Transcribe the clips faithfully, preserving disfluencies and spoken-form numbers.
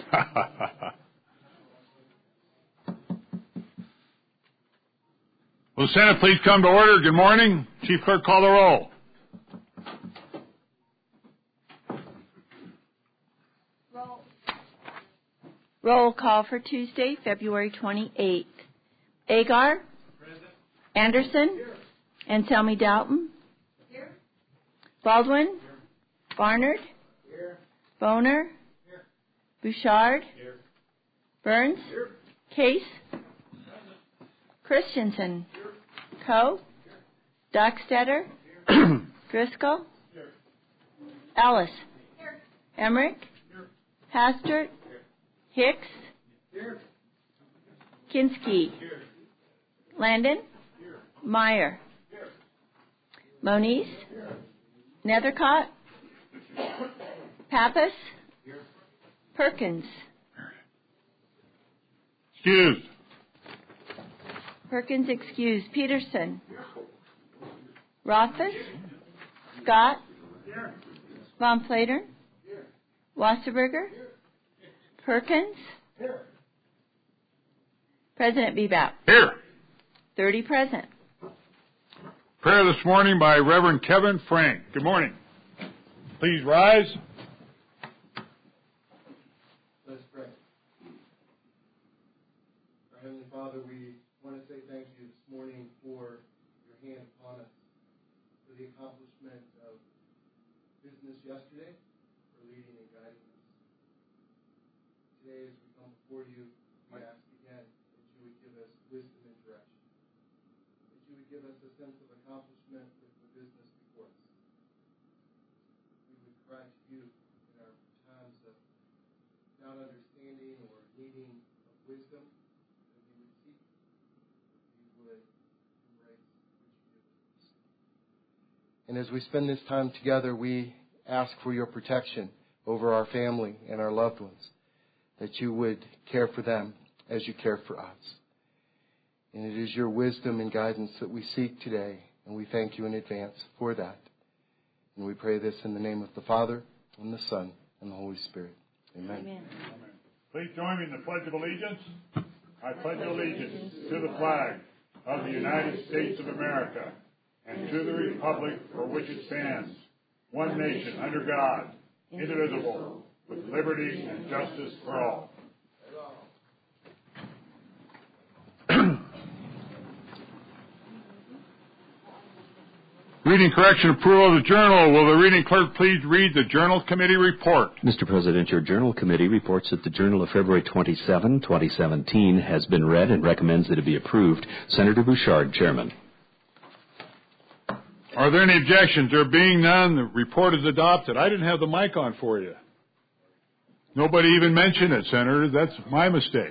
Will the Senate please come to order? Good morning. Chief Clerk, call the roll. Roll. Roll call for Tuesday, February twenty-eighth. Agar. Present. Anderson. Here. Anselmi Dalton. Here. Baldwin. Here. Barnard. Here. Boner. Here. Bouchard. Here. Burns. Here. Case. Christensen. Here. Coe. Here. Dockstetter. Here. Driscoll. Here. Ellis. Here. Emmerich. Here. Hastert. Here. Hicks. Here. Kinski. Here. Landon. Here. Meyer. Here. Moniz. Here. Nethercott. Pappas. Here. Perkins. Excused. Perkins excused. Peterson. Rothfuss. Scott. Von Flatern. Wasserberger. Perkins. President Bebop. Here. thirty present. Prayer this morning by Reverend Kevin Frank. Good morning. Please rise. Let's pray. Our Heavenly Father, we want to say thank you this morning for your hand upon us, for the accomplishment of business yesterday, for leading and guiding us. Today, as we come before you, we ask again that you would give us wisdom and direction, that you would give us a sense of accomplishment with the business before us. We would cry to you in our times of not understanding or needing of wisdom, that we would seek, that we would embrace what you give us. And as we spend this time together, we ask for your protection over our family and our loved ones, that you would care for them as you care for us. And it is your wisdom and guidance that we seek today, and we thank you in advance for that. And we pray this in the name of the Father, and the Son, and the Holy Spirit. Amen. Amen. Please join me in the Pledge of Allegiance. I pledge allegiance to the flag of the United States of America and to the republic for which it stands, one nation under God, indivisible, with liberty and justice for all. Reading correction approval of the journal. Will the reading clerk please read the Journal Committee report? Mister President, your Journal Committee reports that the Journal of February twenty-seventh, twenty seventeen has been read and recommends that it be approved. Senator Bouchard, Chairman. Are there any objections? There being none, the report is adopted. I didn't have the mic on for you. Nobody even mentioned it, Senator. That's my mistake.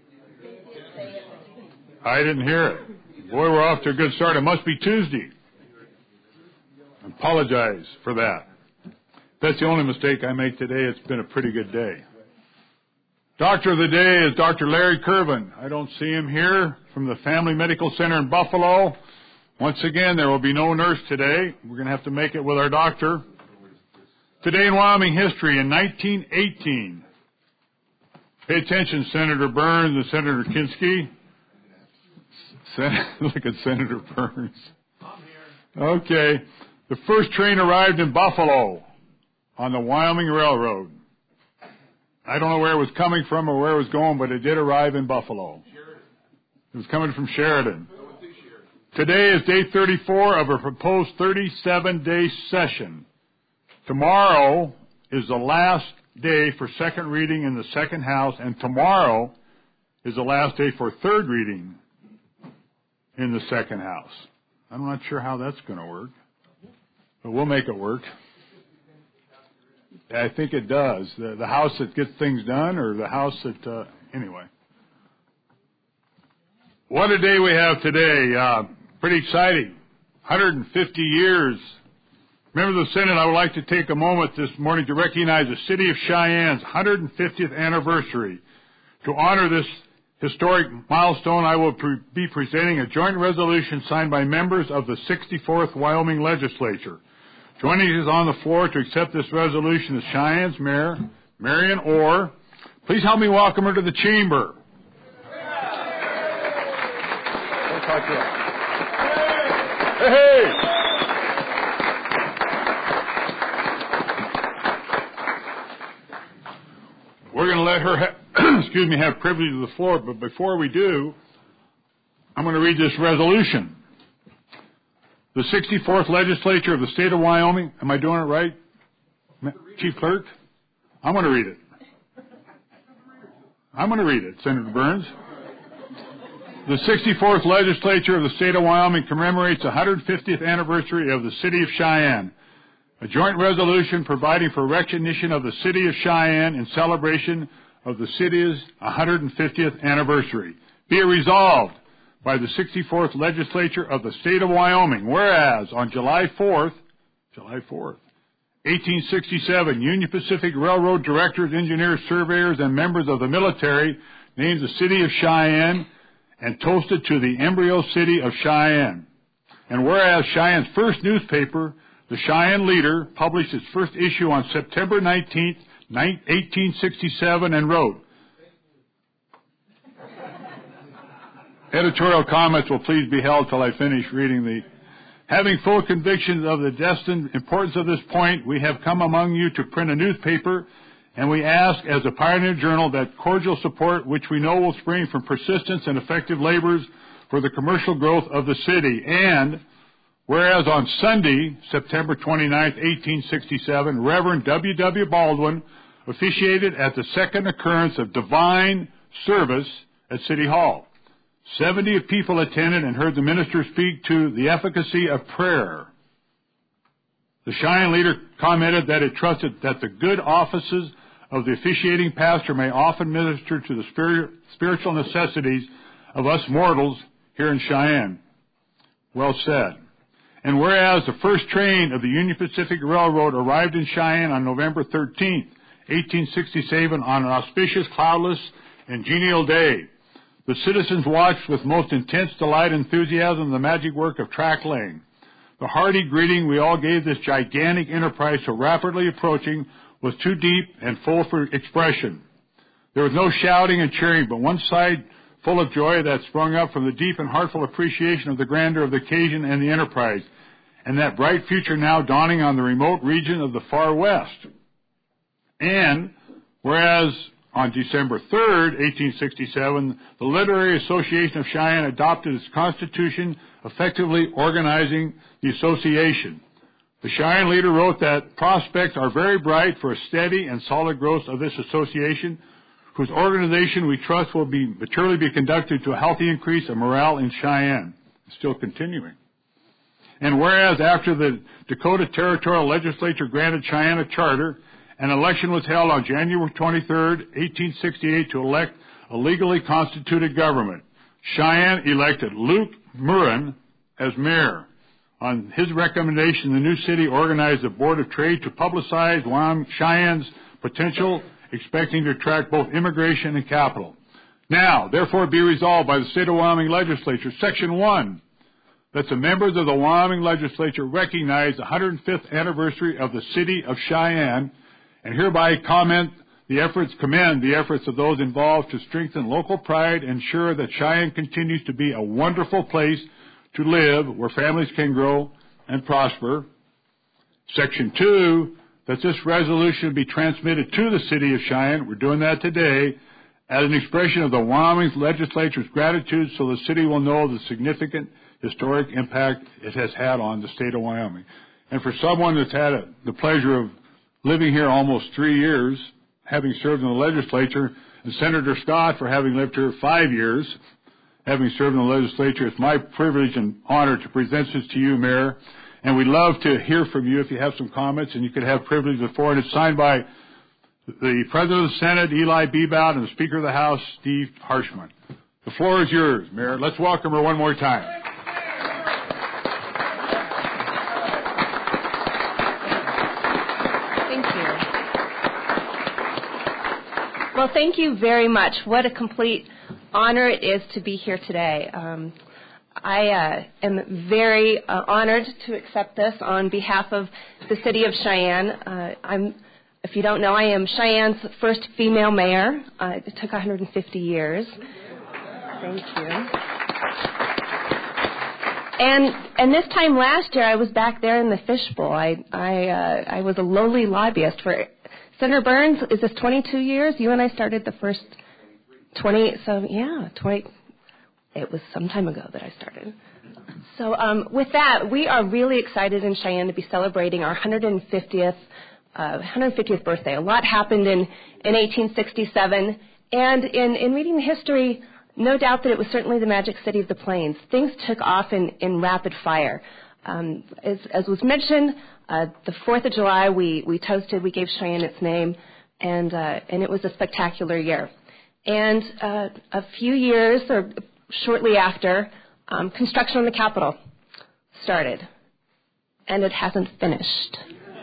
I didn't hear it. Boy, we're off to a good start. It must be Tuesday. I apologize for that. That's the only mistake I make today. It's been a pretty good day. Doctor of the day is Doctor Larry Curvin. I don't see him here, from the Family Medical Center in Buffalo. Once again, there will be no nurse today. We're going to have to make it with our doctor. Today in Wyoming history, in nineteen eighteen. Pay attention, Senator Burns and Senator Kinski. Sen- Look at Senator Burns. I'm here. Okay. The first train arrived in Buffalo on the Wyoming Railroad. I don't know where it was coming from or where it was going, but it did arrive in Buffalo. Sheridan. It was coming from Sheridan. Today is day thirty-four of a proposed thirty-seven day session. Tomorrow is the last day for second reading in the second house, and tomorrow is the last day for third reading in the second house. I'm not sure how that's going to work, but we'll make it work. I think it does. The, the house that gets things done, or the house that, uh, anyway. What a day we have today. Uh, pretty exciting. one hundred fifty years. Members of the Senate, I would like to take a moment this morning to recognize the City of Cheyenne's one hundred fiftieth anniversary. To honor this historic milestone, I will pre- be presenting a joint resolution signed by members of the sixty-fourth Wyoming Legislature. Joining us on the floor to accept this resolution is Cheyenne's Mayor, Marion Orr, Please help me welcome her to the chamber. Hey, hey! We're going to let her, ha- excuse me, have privilege of the floor, but before we do, I'm going to read this resolution. The sixty-fourth Legislature of the State of Wyoming, am I doing it right, Chief Clerk? I'm going to read it. I'm going to read it, Senator Burns. The sixty-fourth Legislature of the State of Wyoming commemorates the one hundred fiftieth anniversary of the City of Cheyenne. A joint resolution providing for recognition of the City of Cheyenne in celebration of the city's one hundred fiftieth anniversary. Be it resolved by the sixty-fourth Legislature of the State of Wyoming, whereas on July fourth, July fourth, eighteen sixty-seven, Union Pacific Railroad directors, engineers, surveyors, and members of the military named the City of Cheyenne and toasted to the embryo city of Cheyenne. And whereas Cheyenne's first newspaper, the Cheyenne Leader, published its first issue on September nineteenth, eighteen sixty-seven, and wrote, editorial comments will please be held till I finish reading the, having full conviction of the destined importance of this point, we have come among you to print a newspaper, and we ask, as a pioneer journal, that cordial support which we know will spring from persistence and effective labors for the commercial growth of the city. And whereas on Sunday, September twenty-ninth, eighteen sixty-seven, Reverend W W Baldwin officiated at the second occurrence of divine service at City Hall. Seventy people attended and heard the minister speak to the efficacy of prayer. The Cheyenne Leader commented that it trusted that the good offices of the officiating pastor may often minister to the spirit, spiritual necessities of us mortals here in Cheyenne. Well said. And whereas the first train of the Union Pacific Railroad arrived in Cheyenne on November thirteenth, eighteen sixty-seven, on an auspicious, cloudless, and genial day, the citizens watched with most intense delight and enthusiasm the magic work of track laying. The hearty greeting we all gave this gigantic enterprise so rapidly approaching was too deep and full for expression. There was no shouting and cheering, but one side full of joy that sprung up from the deep and heartful appreciation of the grandeur of the occasion and the enterprise, and that bright future now dawning on the remote region of the far west. And whereas on December third, eighteen sixty-seven, the Literary Association of Cheyenne adopted its constitution, effectively organizing the association. The Cheyenne Leader wrote that prospects are very bright for a steady and solid growth of this association, whose organization we trust will be maturely be conducted to a healthy increase of morale in Cheyenne. It's still continuing. And whereas after the Dakota Territorial Legislature granted Cheyenne a charter, an election was held on January twenty-third, eighteen sixty-eight, to elect a legally constituted government. Cheyenne elected Luke Murren as mayor. On his recommendation, the new city organized a board of trade to publicize Cheyenne's potential, expecting to attract both immigration and capital. Now, therefore, be resolved by the State of Wyoming Legislature, Section one, that the members of the Wyoming Legislature recognize the one hundred fifth anniversary of the City of Cheyenne, and hereby comment the efforts, commend the efforts of those involved to strengthen local pride and ensure that Cheyenne continues to be a wonderful place to live where families can grow and prosper. Section two, that this resolution be transmitted to the City of Cheyenne, we're doing that today, as an expression of the Wyoming Legislature's gratitude so the city will know the significant historic impact it has had on the state of Wyoming. And for someone that's had a, the pleasure of living here almost three years, having served in the legislature, and Senator Scott for having lived here five years, having served in the legislature, it's my privilege and honor to present this to you, Mayor. And we'd love to hear from you if you have some comments, and you could have privilege before. And it's signed by the President of the Senate, Eli Bebout, and the Speaker of the House, Steve Harshman. The floor is yours, Mayor. Let's welcome her one more time. Well, thank you very much. What a complete honor it is to be here today. Um, I uh, am very uh, honored to accept this on behalf of the City of Cheyenne. Uh, I'm if you don't know, I am Cheyenne's first female mayor. Uh, it took one hundred fifty years. Thank you. And and this time last year, I was back there in the fishbowl. I I uh, I was a lowly lobbyist for Senator Burns. Is this twenty-two years? You and I started the first twenty. So yeah, twenty. It was some time ago that I started. So um, with that, we are really excited in Cheyenne to be celebrating our one hundred fiftieth uh, one hundred fiftieth birthday. A lot happened in in eighteen sixty-seven, and in in reading the history, no doubt that it was certainly the Magic City of the Plains. Things took off in, in rapid fire. Um, as, as was mentioned, uh, the fourth of July, we, we toasted, we gave Cheyenne its name, and, uh, and it was a spectacular year. And uh, a few years, or shortly after, um, construction on the Capitol started, and it hasn't finished.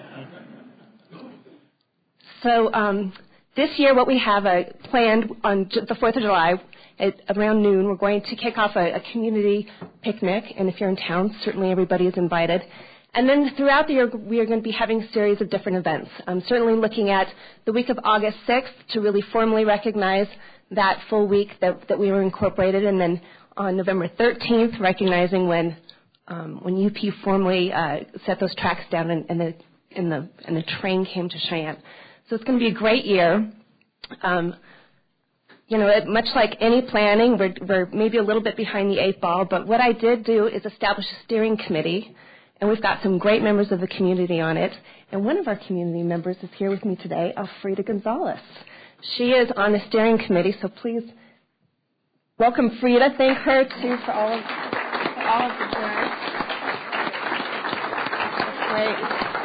So um, this year, what we have uh, planned on the fourth of July, at around noon, we're going to kick off a, a community picnic, and if you're in town, certainly everybody is invited. And then throughout the year, we are going to be having a series of different events. I'm certainly looking at the week of August sixth to really formally recognize that full week that, that we were incorporated, and then on November thirteenth, recognizing when um, when U P formally uh, set those tracks down and, and, the, and, the, and the train came to Cheyenne. So it's going to be a great year. Um, You know, it, much like any planning, we're, we're maybe a little bit behind the eight ball, but what I did do is establish a steering committee, and we've got some great members of the community on it. And one of our community members is here with me today, Alfreda Gonzalez. She is on the steering committee, so please welcome Frida. Thank her, too, for all of, for all of the work. That's great.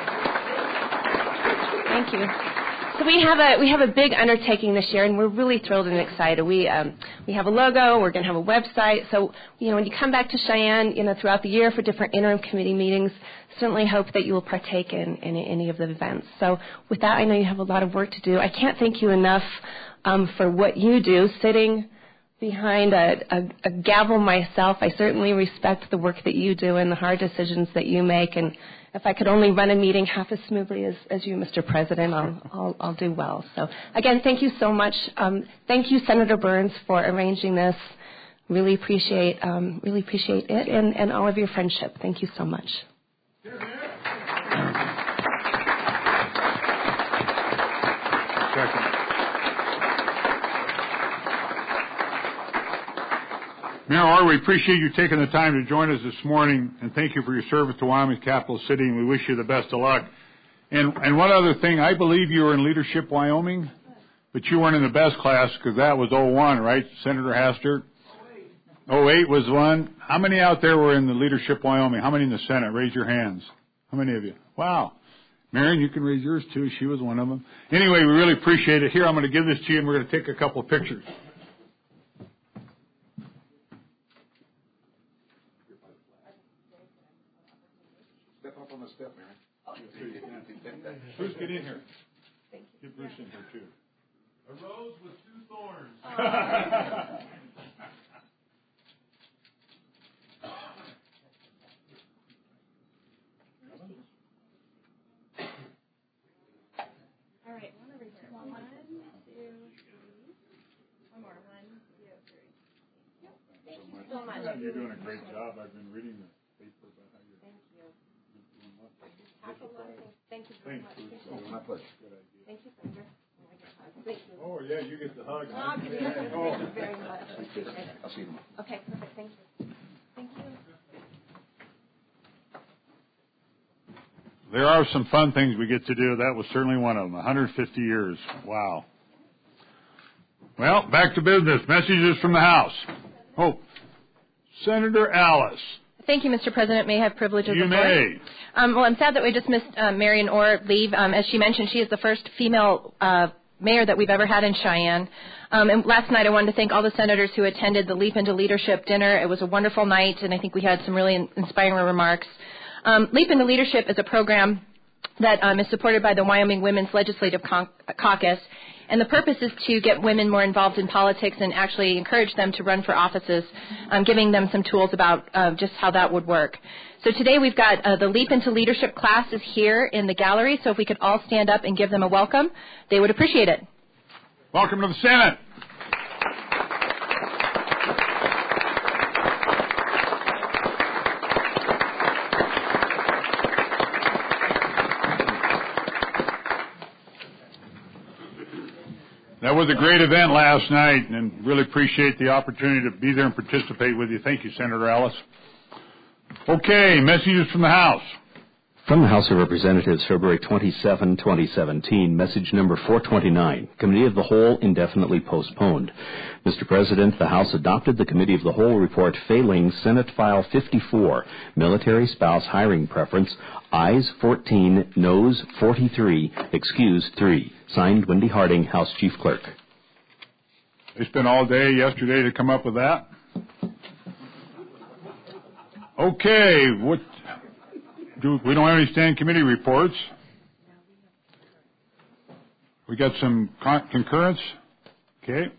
Thank you. So we have a we have a big undertaking this year, and we're really thrilled and excited. We um, we have a logo. We're going to have a website. So you know, when you come back to Cheyenne, you know, throughout the year for different interim committee meetings, certainly hope that you will partake in, in any of the events. So with that, I know you have a lot of work to do. I can't thank you enough um, for what you do, sitting behind a, a, a gavel myself. I certainly respect the work that you do and the hard decisions that you make. And if I could only run a meeting half as smoothly as, as you, Mister President, I'll, I'll, I'll do well. So, again, thank you so much. Um, thank you, Senator Burns, for arranging this. Really appreciate, um, really appreciate it and, and all of your friendship. Thank you so much. Second. Mayor Orr, we appreciate you taking the time to join us this morning, and thank you for your service to Wyoming's capital city, and we wish you the best of luck. And, and one other thing, I believe you were in Leadership Wyoming, but you weren't in the best class because that was oh one, right, Senator Hastert? oh eight was one. How many out there were in the Leadership Wyoming? How many in the Senate? Raise your hands. How many of you? Wow. Marion, you can raise yours too. She was one of them. Anyway, we really appreciate it. Here, I'm going to give this to you, and we're going to take a couple of pictures. Step, Mary. Oh, Bruce, get in here. Thank you. Get Bruce in here, too. A rose with two thorns. Oh. All right, one over here. One, two, three. One more. One, two, three. Yep. Thank you so much. You're doing a great job. I've been reading the paper about how you're. Thank you. Thank you very much. Oh, my pleasure. Good idea. Thank you, Senator. Thank you. Oh, yeah, you get the hug. Oh, thank you very much. I'll see you tomorrow. Okay, perfect. Thank you. Thank you. There are some fun things we get to do. That was certainly one of them. one hundred fifty years. Wow. Well, back to business. Messages from the House. Oh, Senator Alice. Thank you, Mister President. May I have privileges You of may. Um, well, I'm sad that we just missed uh, Marion Orr leave. Um, as she mentioned, she is the first female uh, mayor that we've ever had in Cheyenne. Um, and last night I wanted to thank all the senators who attended the Leap into Leadership dinner. It was a wonderful night, and I think we had some really inspiring remarks. Um, Leap into Leadership is a program that um, is supported by the Wyoming Women's Legislative Con- Caucus. And the purpose is to get women more involved in politics and actually encourage them to run for offices, um, giving them some tools about uh, just how that would work. So today we've got uh, the Leap into Leadership classes here in the gallery, so if we could all stand up and give them a welcome, they would appreciate it. Welcome to the Senate. That was a great event last night, and really appreciate the opportunity to be there and participate with you. Thank you, Senator Ellis. Okay, messages from the House. From the House of Representatives, February twenty-seventh, twenty seventeen, message number four twenty-nine, Committee of the Whole indefinitely postponed. Mister President, the House adopted the Committee of the Whole report failing Senate File fifty-four, Military Spouse Hiring Preference, ayes fourteen, noes forty-three, excused three. Signed, Wendy Harding, House Chief Clerk. They spent all day yesterday to come up with that. Okay, what... Do, we don't have any standing committee reports. We got some con- concurrence. Okay.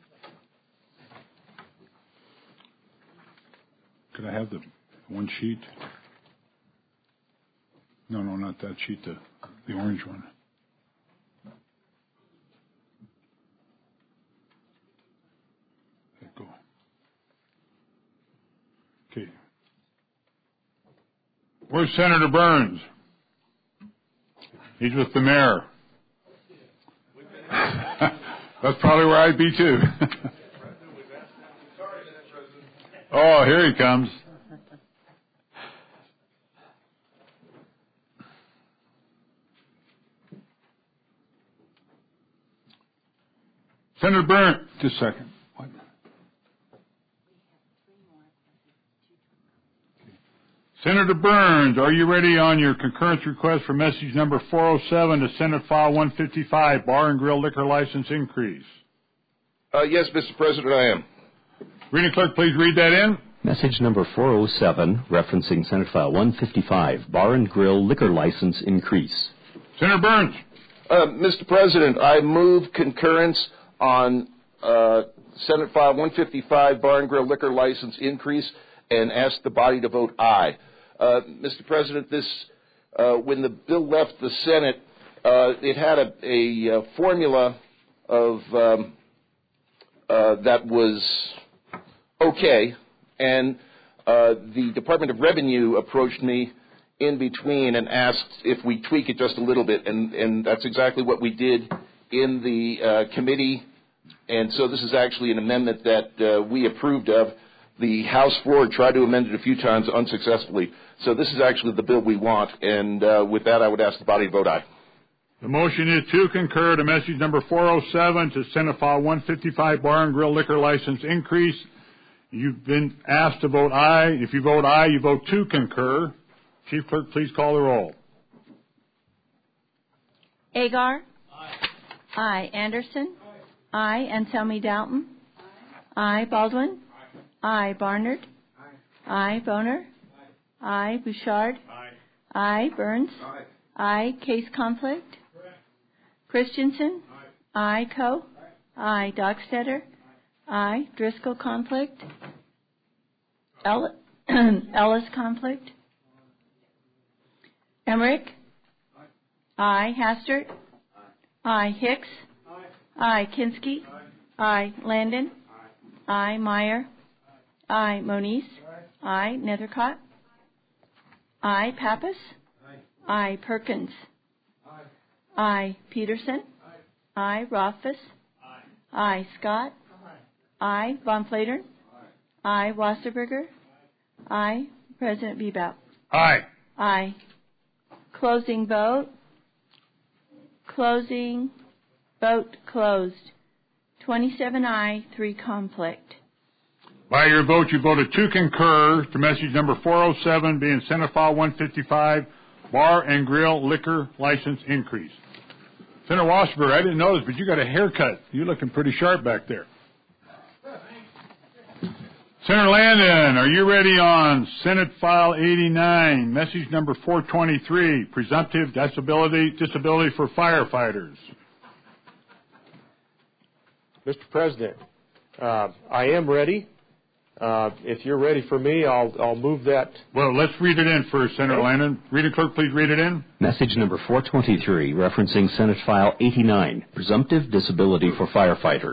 Could I have the one sheet? No, no, not that sheet, the, the orange one. There you go. Okay. Where's Senator Burns? He's with the mayor. That's probably where I'd be too. Oh, here he comes. Senator Burns, just a second. What? Senator Burns, are you ready on your concurrence request for message number four oh seven to Senate File one fifty-five, Bar and Grill Liquor License Increase? Uh, yes, Mister President, I am. Reading clerk, please read that in. Message number four oh seven, referencing Senate File one fifty-five, Bar and Grill Liquor License Increase. Senator Burns. Uh, Mister President, I move concurrence on uh, Senate File one fifty-five, Bar and Grill Liquor License Increase, and ask the body to vote aye. Uh, Mister President, this uh, when the bill left the Senate, uh, it had a, a, a formula of um, uh, that was okay, and uh, the Department of Revenue approached me in between and asked if we tweak it just a little bit, and, and that's exactly what we did in the uh, committee, and so this is actually an amendment that uh, we approved of. The House floor tried to amend it a few times unsuccessfully. So this is actually the bill we want. And uh, with that, I would ask the body to vote aye. The motion is to concur to message number four oh seven to Senate File one fifty-five, Bar and Grill Liquor License Increase. You've been asked to vote aye. If you vote aye, you vote to concur. Chief Clerk, please call the roll. Agar. Aye. Aye. Anderson. Aye. Aye. Anselmi Dalton. Aye. Aye. Baldwin. Aye. Barnard. Aye. Aye. Boner. Aye. Aye. Bouchard. Aye. Aye. Burns. Aye. Aye. Case Conflict. Correct. Christensen. Aye. Aye. Coe. Aye. Aye. Dockstetter. Aye. Aye. Driscoll Conflict. El- Ellis Conflict. Emmerich. Aye. Aye. Hastert. Aye. Aye. Hicks. Aye. Aye. Kinski. Aye. Aye. Landon. Aye. Aye. Meyer. Aye. Moniz. Aye. Aye. Nethercott. Aye. Pappas. Aye. Aye. Perkins. Aye. Aye. Peterson. Aye. Aye. Rothfuss. Aye. Aye. Scott. Aye. Aye. Von Flatern. Aye. Aye. Wasserberger. Aye. Aye. President Bebout. Aye. Aye. Closing vote. Closing vote closed. twenty-seven aye, three conflict. By your vote, you voted to concur to message number four oh seven being Senate File one fifty-five, Bar and Grill Liquor License Increase. Senator Wasserberg, I didn't notice, but you got a haircut. You're looking pretty sharp back there. Senator Landon, are you ready on Senate File eighty-nine, message number four twenty-three, presumptive disability, disability for firefighters? Mister President, uh, I am ready. Uh, if you're ready for me, I'll, I'll move that. Well, let's read it in first, Senator okay. Landon. Reading clerk, please read it in. Message number four twenty-three, referencing Senate File eighty-nine, presumptive disability for firefighters.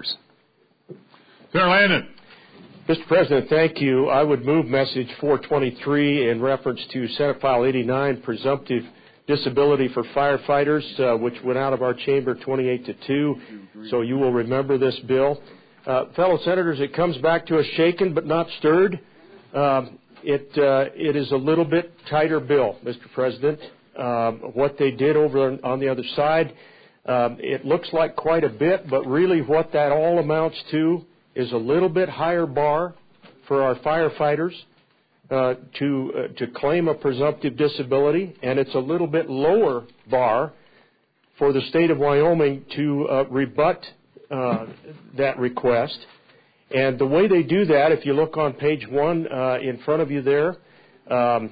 Senator Landon. Mister President, thank you. I would move message four twenty-three in reference to Senate File eighty-nine, presumptive disability for firefighters, uh, which went out of our chamber twenty-eight to two. So you will remember this bill. Uh, fellow senators, it comes back to us shaken but not stirred. Um, it, uh, it is a little bit tighter bill, Mister President. Um, what they did over on, on the other side, um, it looks like quite a bit, but really what that all amounts to is a little bit higher bar for our firefighters uh, to uh, to claim a presumptive disability, and it's a little bit lower bar for the state of Wyoming to uh, rebut uh, that request. And the way they do that, if you look on page one uh, in front of you there, um,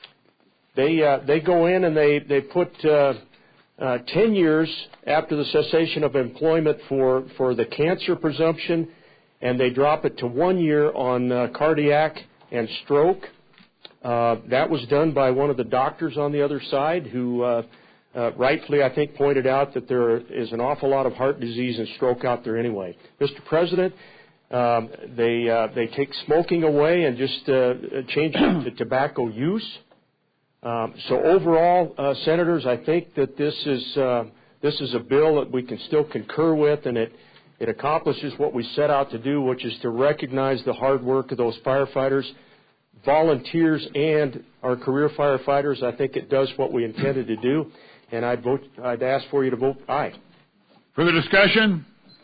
they uh, they go in and they they put uh, uh, ten years after the cessation of employment for for the cancer presumption, and they drop it to one year on uh, cardiac and stroke. Uh, that was done by one of the doctors on the other side who uh, uh, rightfully, I think, pointed out that there is an awful lot of heart disease and stroke out there anyway. Mister President, um, they uh, they take smoking away and just uh, change it to tobacco use. Um, so overall, uh, Senators, I think that this is uh, this is a bill that we can still concur with, and it It accomplishes what we set out to do, which is to recognize the hard work of those firefighters, volunteers, and our career firefighters. I think it does what we intended to do, and I'd vote. I'd ask for you to vote aye. Further discussion?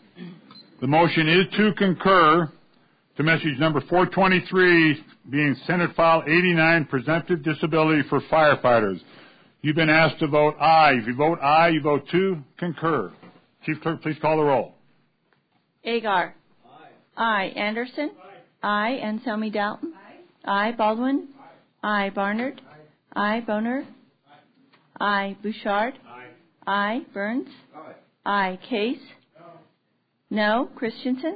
The motion is to concur to message number four twenty-three, being Senate File eighty-nine, presumptive disability for firefighters. You've been asked to vote aye. If you vote aye, you vote to concur. Chief Clerk, please call the roll. Agar. Aye. Aye. Anderson. Aye. Aye. Anselmi Dalton. Aye. Aye. Baldwin. Aye. Aye. Barnard. Aye. Aye. Boner. Aye. Aye. Bouchard. Aye. Aye. Burns. Aye. Aye. Case. No. No. Christensen.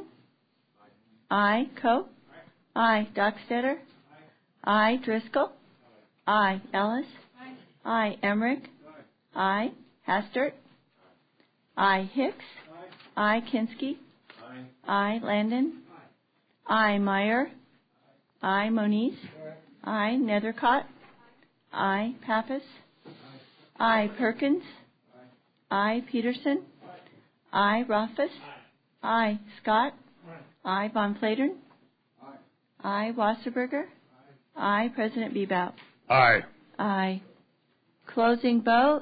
Aye. Aye. Coe. Aye. Aye. Dockstetter. Aye. Aye. Driscoll. Aye. Aye. Ellis. Aye. Aye. Emmerich. Aye. Aye. Hastert. Aye. Hicks. Aye. Aye. Kinski. Aye. Landon. Aye. Meyer. Aye. Moniz. Aye. Nethercott. Aye. Pappas. Aye. Perkins. Aye. Peterson. Aye. Rothfuss. Aye. Scott. Aye. Von Flatern. Aye. Wasserberger. Aye. President Bebout. Aye. Aye. Closing vote.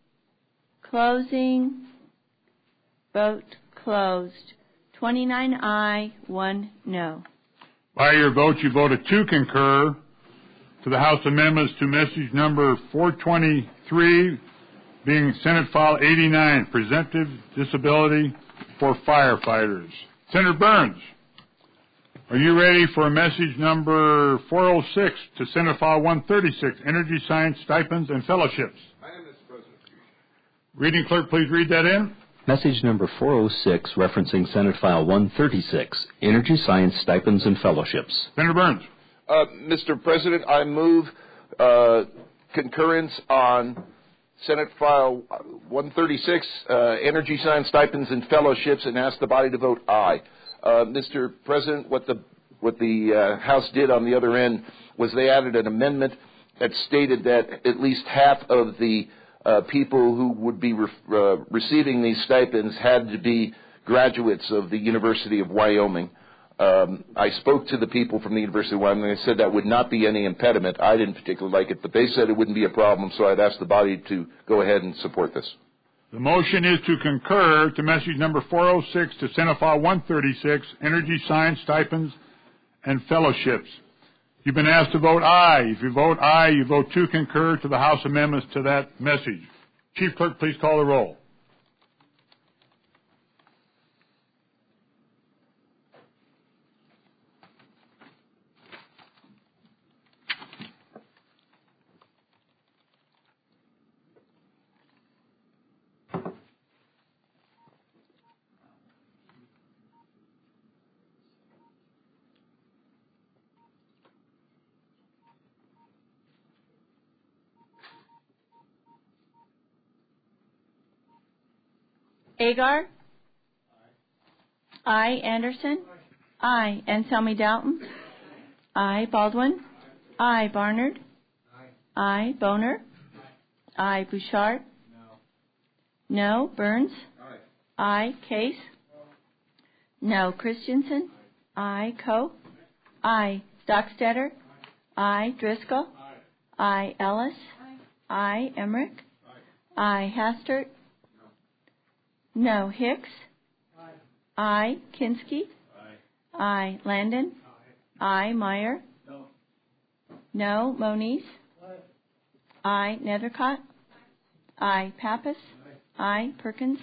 Closing vote closed. twenty-nine aye, one no. By your vote, you voted to concur to the House amendments to message number four twenty-three, being Senate File eighty-nine, presumptive disability for firefighters. Senator Burns, are you ready for message number four oh six to Senate File one thirty-six, energy science stipends and fellowships? I am, Mister President. Reading clerk, please read that in. Message number four oh six, referencing Senate File one thirty-six, Energy Science Stipends and Fellowships. Senator Burns. Uh, Mister President, I move uh, concurrence on Senate File one thirty-six, uh, Energy Science Stipends and Fellowships, and ask the body to vote aye. Uh, Mister President, what the what the uh, House did on the other end was they added an amendment that stated that at least half of the Uh, people who would be re- uh, receiving these stipends had to be graduates of the University of Wyoming. Um, I spoke to the people from the University of Wyoming. They said that would not be any impediment. I didn't particularly like it, but they said it wouldn't be a problem, so I'd ask the body to go ahead and support this. The motion is to concur to message number four oh six to Senate File one thirty-six, Energy Science Stipends and Fellowships. You've been asked to vote aye. If you vote aye, you vote to concur to the House amendments to that message. Chief Clerk, please call the roll. Agar? I. Anderson? I. Anselmi Dalton? I. Baldwin? I. Barnard? I. Boner? I. Bouchard? No. Burns? I. Case? No. Christensen? I. Coe? I. Dockstader? I. Driscoll? I. Ellis? I. Emmerich? I. Hastert? No. Hicks? I. Kinski? I. Landon? I. Meyer? No. Moniz? I. Nethercott? I. Pappas? I. Perkins?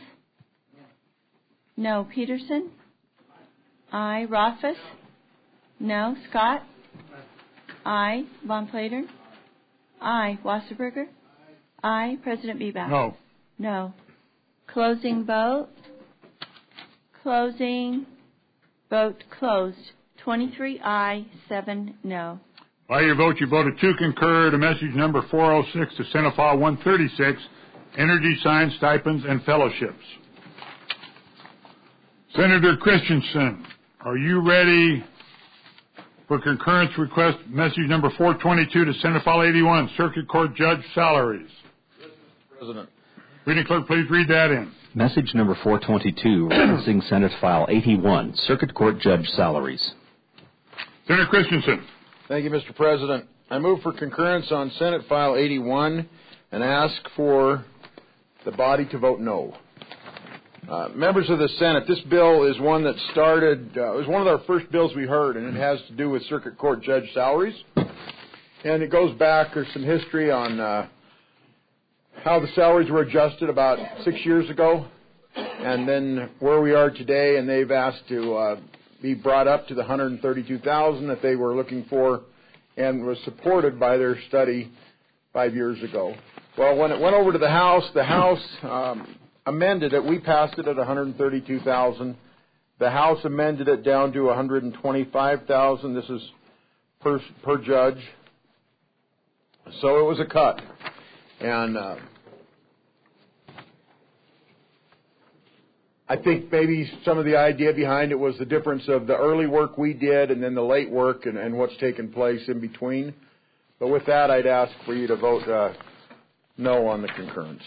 No. Peterson? I. Rothfuss? No. Scott? I. Von Plater? I. Wasserberger? I. President Bebach? No. No. Closing vote. Closing vote closed. twenty-three aye, seven no. By your vote, you voted to concur to message number four oh six to Senate File one thirty-six, Energy Science Stipends and Fellowships. Senator Christensen, are you ready for concurrence request message number four twenty-two to Senate File eighty-one, Circuit Court Judge Salaries? Yes, Mister President. Reading clerk, please read that in. Message number four twenty-two, referencing Senate File eighty-one, Circuit Court Judge Salaries. Senator Christensen. Thank you, Mister President. I move for concurrence on Senate File eighty-one and ask for the body to vote no. Uh, members of the Senate, this bill is one that started, uh, it was one of our first bills we heard, and it has to do with Circuit Court Judge salaries. And it goes back, there's some history on uh, how the salaries were adjusted about six years ago, and then where we are today, and they've asked to uh, be brought up to the one hundred thirty-two thousand dollars that they were looking for, and was supported by their study five years ago. Well, when it went over to the House, the House um, amended it. We passed it at one hundred thirty-two thousand dollars. The House amended it down to one hundred twenty-five thousand dollars. This is per, per judge. So it was a cut. And uh, I think maybe some of the idea behind it was the difference of the early work we did and then the late work and, and what's taken place in between. But with that, I'd ask for you to vote uh, no on the concurrence.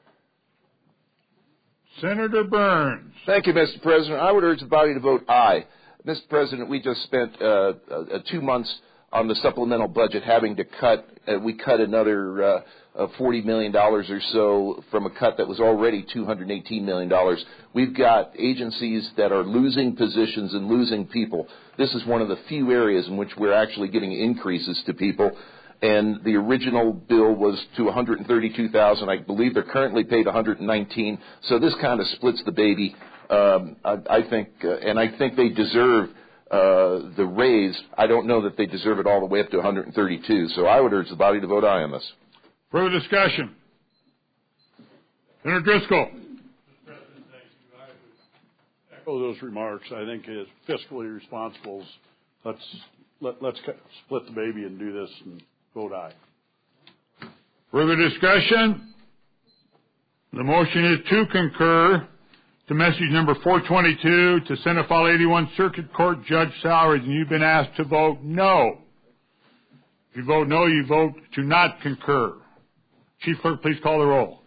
Senator Burns. Thank you, Mister President. I would urge the body to vote aye. Mister President, we just spent uh, uh, two months on the supplemental budget having to cut, uh, we cut another uh, uh, forty million dollars or so from a cut that was already two hundred eighteen million dollars. We've got agencies that are losing positions and losing people. This is one of the few areas in which we're actually getting increases to people. And the original bill was to one hundred thirty-two thousand dollars. I believe they're currently paid one hundred nineteen thousand dollars. So this kind of splits the baby. Um, I, I think, uh, and I think they deserve uh, the raise. I don't know that they deserve it all the way up to one hundred thirty-two. So I would urge the body to vote aye on this. Further discussion. Senator Driscoll. Mister President, thank you. I would echo those remarks. I think as fiscally responsible, let's let, let's split the baby and do this and vote aye. Further discussion. The motion is to concur to message number four twenty-two to Senate File eighty-one, Circuit Court Judge Salaries, and you've been asked to vote no. If you vote no, you vote to not concur. Chief Clerk, please call the roll.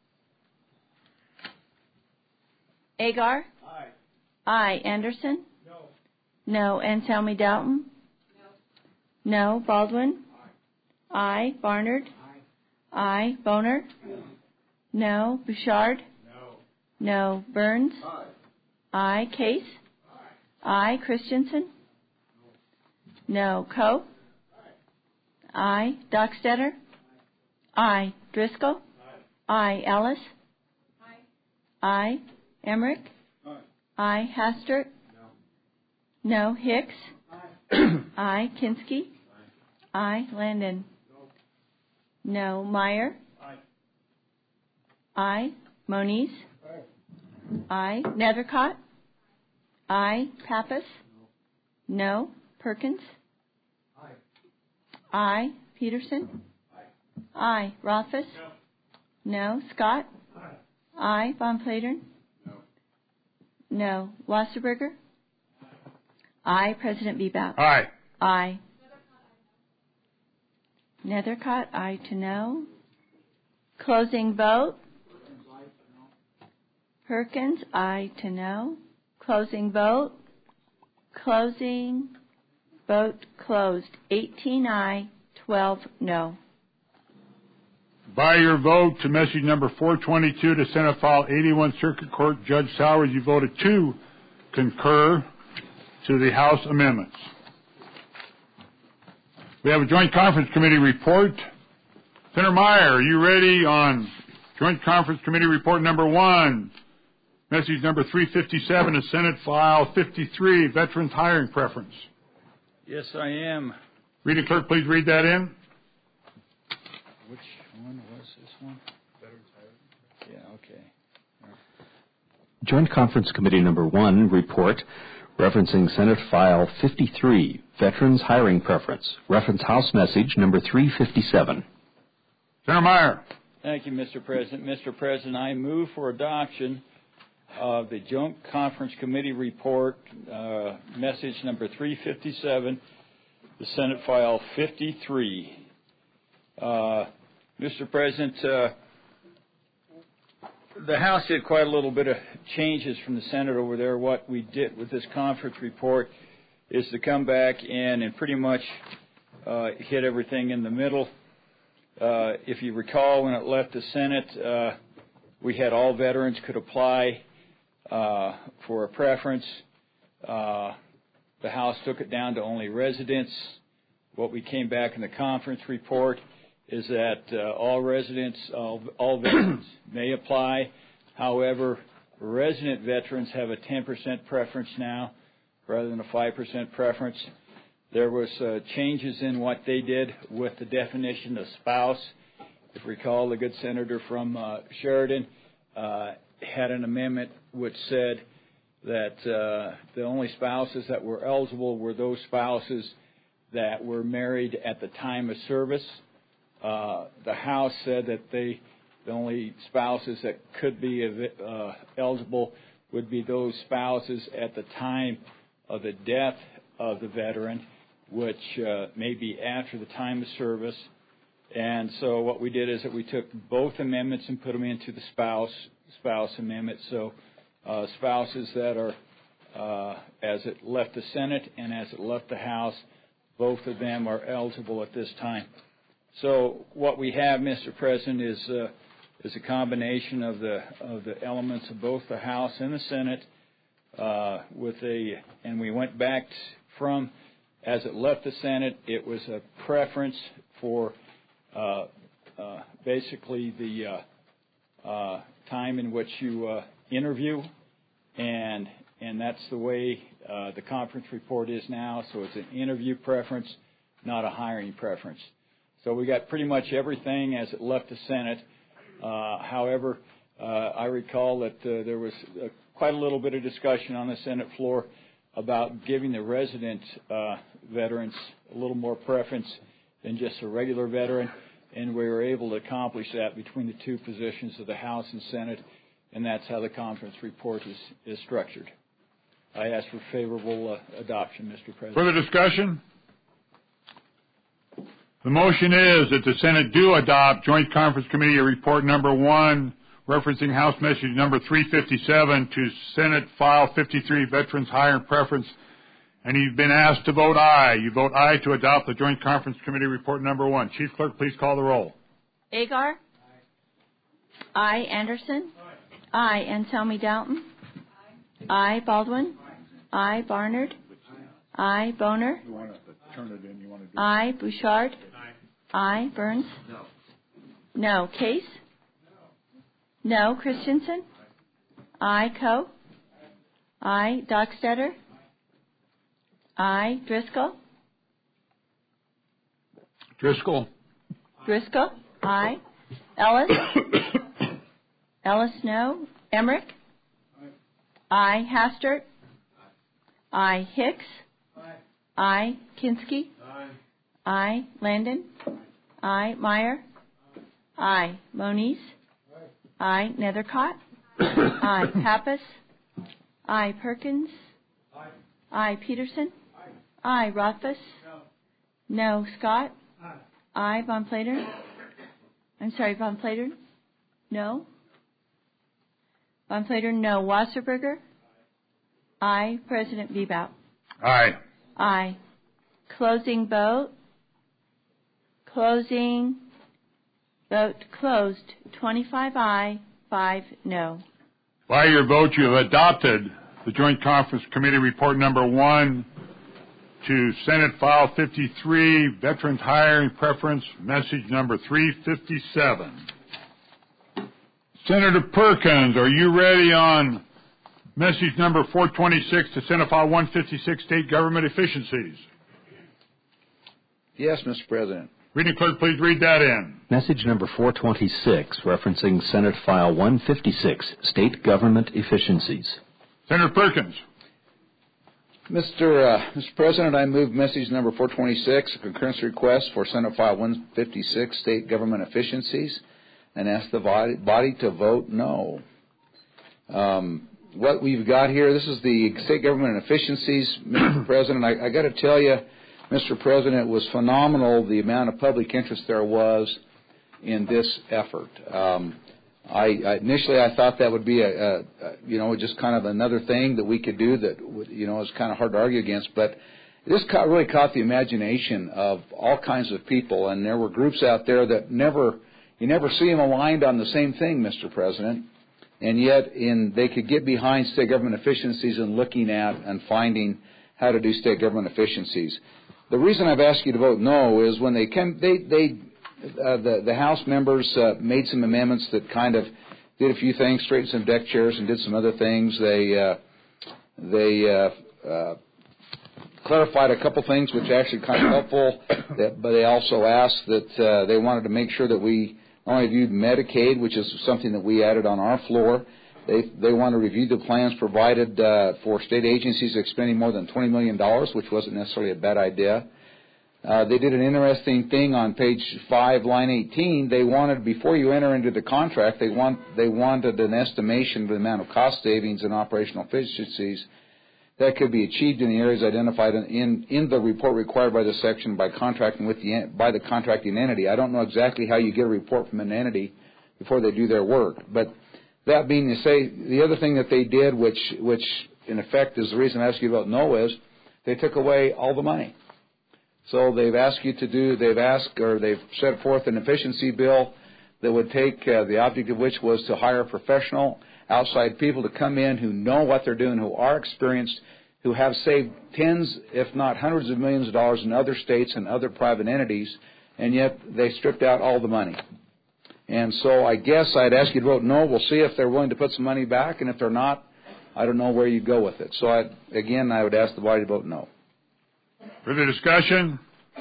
Agar? Aye. Aye. Anderson? No. No. Anselmi Dalton? No. No. Baldwin? Aye. Aye. Barnard? Aye. Aye. Boner? No. No. Bouchard? No. No. Burns? Aye. Aye. Case? Aye. Aye. Christensen? No. No. Coe? Aye. Aye. Dockstader? Aye. Aye. Driscoll? Aye. Aye. Ellis? Aye. Aye. Emmerich? Aye. Aye. Hastert? No. No. Hicks? Aye. Aye. Kinski? Aye. Aye. Landon? No. No. Meyer? Aye. Aye. Moniz? Aye. Aye. Nethercott? Aye. Pappas? No. No. Perkins? Aye. Aye. Peterson? Aye. Aye. Rothfuss? No. No. Scott? Aye. Aye. Von Plater? No. No. Wasserberger? Aye. President Bebout? Aye. Aye. Nethercott? Aye to no. Closing vote? Perkins? Aye to no. Closing vote? Closing vote closed. eighteen aye, twelve no. By your vote to message number four twenty-two to Senate File eighty-one, Circuit Court Judge Sowers, you voted to concur to the House amendments. We have a Joint Conference Committee report. Senator Meyer, are you ready on Joint Conference Committee report number one? Message number three fifty-seven to Senate File fifty-three, Veterans Hiring Preference. Yes, I am. Reading clerk, please read that in. Which one was this one? Veterans Hiring? Yeah, okay. Right. Joint Conference Committee number one report referencing Senate File fifty-three, Veterans Hiring Preference. Reference House Message number three fifty-seven. Senator Meyer. Thank you, Mister President. Mister President, I move for adoption of the Joint Conference Committee report, uh, message number three fifty-seven, the Senate File fifty-three. Uh, Mister President, uh, the House did quite a little bit of changes from the Senate over there. What we did with this conference report is to come back in and pretty much uh, hit everything in the middle. Uh, if you recall, when it left the Senate, uh, we had all veterans could apply uh, for a preference. Uh, the House took it down to only residents. What we came back in the conference report is that uh, all residents, all, all veterans may apply. However, resident veterans have a ten percent preference now rather than a five percent preference. There was uh, changes in what they did with the definition of spouse. If you recall, the good senator from uh, Sheridan uh, had an amendment which said that uh, the only spouses that were eligible were those spouses that were married at the time of service. Uh, the House said that they, the only spouses that could be uh, eligible would be those spouses at the time of the death of the veteran, which uh, may be after the time of service. And so what we did is that we took both amendments and put them into the spouse spouse amendment. So uh, spouses that are, uh, as it left the Senate and as it left the House, both of them are eligible at this time. So what we have, Mister President, is uh, is a combination of the of the elements of both the House and the Senate. Uh, with a, and we went back from, as it left the Senate, it was a preference for uh, uh, basically the uh, uh, time in which you uh, interview, and and that's the way uh, the conference report is now. So it's an interview preference, not a hiring preference. So we got pretty much everything as it left the Senate. Uh, however, uh, I recall that uh, there was uh, quite a little bit of discussion on the Senate floor about giving the resident uh, veterans a little more preference than just a regular veteran, and we were able to accomplish that between the two positions of the House and Senate, and that's how the conference report is, is structured. I ask for favorable uh, adoption, Mister President. Further discussion? The motion is that the Senate do adopt Joint Conference Committee Report number one, referencing House Message number three fifty-seven to Senate File fifty-three, Veterans Hiring Preference, and you've been asked to vote aye. You vote aye to adopt the Joint Conference Committee Report number one. Chief Clerk, please call the roll. Agar? Aye. Aye. Anderson? Aye. Aye. Anselmi Dalton? Aye. Aye. Baldwin? Aye. Aye. Barnard? Aye. Aye. Boner? You want to turn it in? You want to do Aye. Bouchard? Aye. Aye. Burns? No. No. Case? No. Christensen? Aye. Coe? Aye. Dockstetter? Aye. Driscoll? Driscoll? Driscoll? Aye. Ellis? Ellis, no. Emmerich? Aye. Hastert? Aye. Hicks? Aye. Kinski? Aye. Aye. Landon? Aye. Meyer? Aye. Moniz? Aye. Nethercott? Aye. Pappas? I. Perkins. Aye. I. Peterson. Aye. I. Rothfuss. No. No. Scott. Aye. I. Von Plater. I'm sorry, Von Plater. No. Von Plater, no. Wasserberger. Aye. President Bebout. Aye. Aye. Closing vote. Closing vote closed. twenty-five aye, five no. By your vote, you have adopted the Joint Conference Committee Report Number one to Senate File fifty-three, Veterans Hiring Preference, Message Number three fifty-seven. Senator Perkins, are you ready on Message Number four twenty-six to Senate File one fifty-six, State Government Efficiencies? Yes, Mister President. Reading clerk, please read that in. Message number four twenty-six, referencing Senate File one fifty-six, State Government Efficiencies. Senator Perkins. Mister Uh, Mister President, I move message number four twenty-six, a concurrence request for Senate File one fifty-six, State Government Efficiencies, and ask the body, body to vote no. Um, what we've got here, this is the State Government Efficiencies, Mister President. I, I got to tell you, Mister President, it was phenomenal the amount of public interest there was in this effort. Um, I, I initially I thought that would be a, a, a you know just kind of another thing that we could do that would, you know is kind of hard to argue against, but this caught, really caught the imagination of all kinds of people, and there were groups out there that never you never see them aligned on the same thing, Mister President, and yet in they could get behind state government efficiencies and looking at and finding how to do state government efficiencies. The reason I've asked you to vote no is when they came, they, they uh, the, the House members uh, made some amendments that kind of did a few things, straightened some deck chairs and did some other things. They uh, they uh, uh, clarified a couple things which are actually kind of helpful, that, but they also asked that uh, they wanted to make sure that we only viewed Medicaid, which is something that we added on our floor. They they want to review the plans provided uh, for state agencies expending more than twenty million dollars, which wasn't necessarily a bad idea. Uh, they did an interesting thing on page five, line eighteen. They wanted, before you enter into the contract, they want they wanted an estimation of the amount of cost savings and operational efficiencies that could be achieved in the areas identified in, in, in the report required by the section by contracting with the by the contracting entity. I don't know exactly how you get a report from an entity before they do their work, but that being to say, the other thing that they did, which, which in effect is the reason I asked you about no, is they took away all the money. So they've asked you to do, they've asked or they've set forth an efficiency bill that would take uh, the object of which was to hire professional outside people to come in who know what they're doing, who are experienced, who have saved tens, if not hundreds of millions of dollars in other states and other private entities, and yet they stripped out all the money. And so I guess I'd ask you to vote no. We'll see if they're willing to put some money back, and if they're not, I don't know where you'd go with it. So, I, again, I would ask the body to vote no. Further discussion?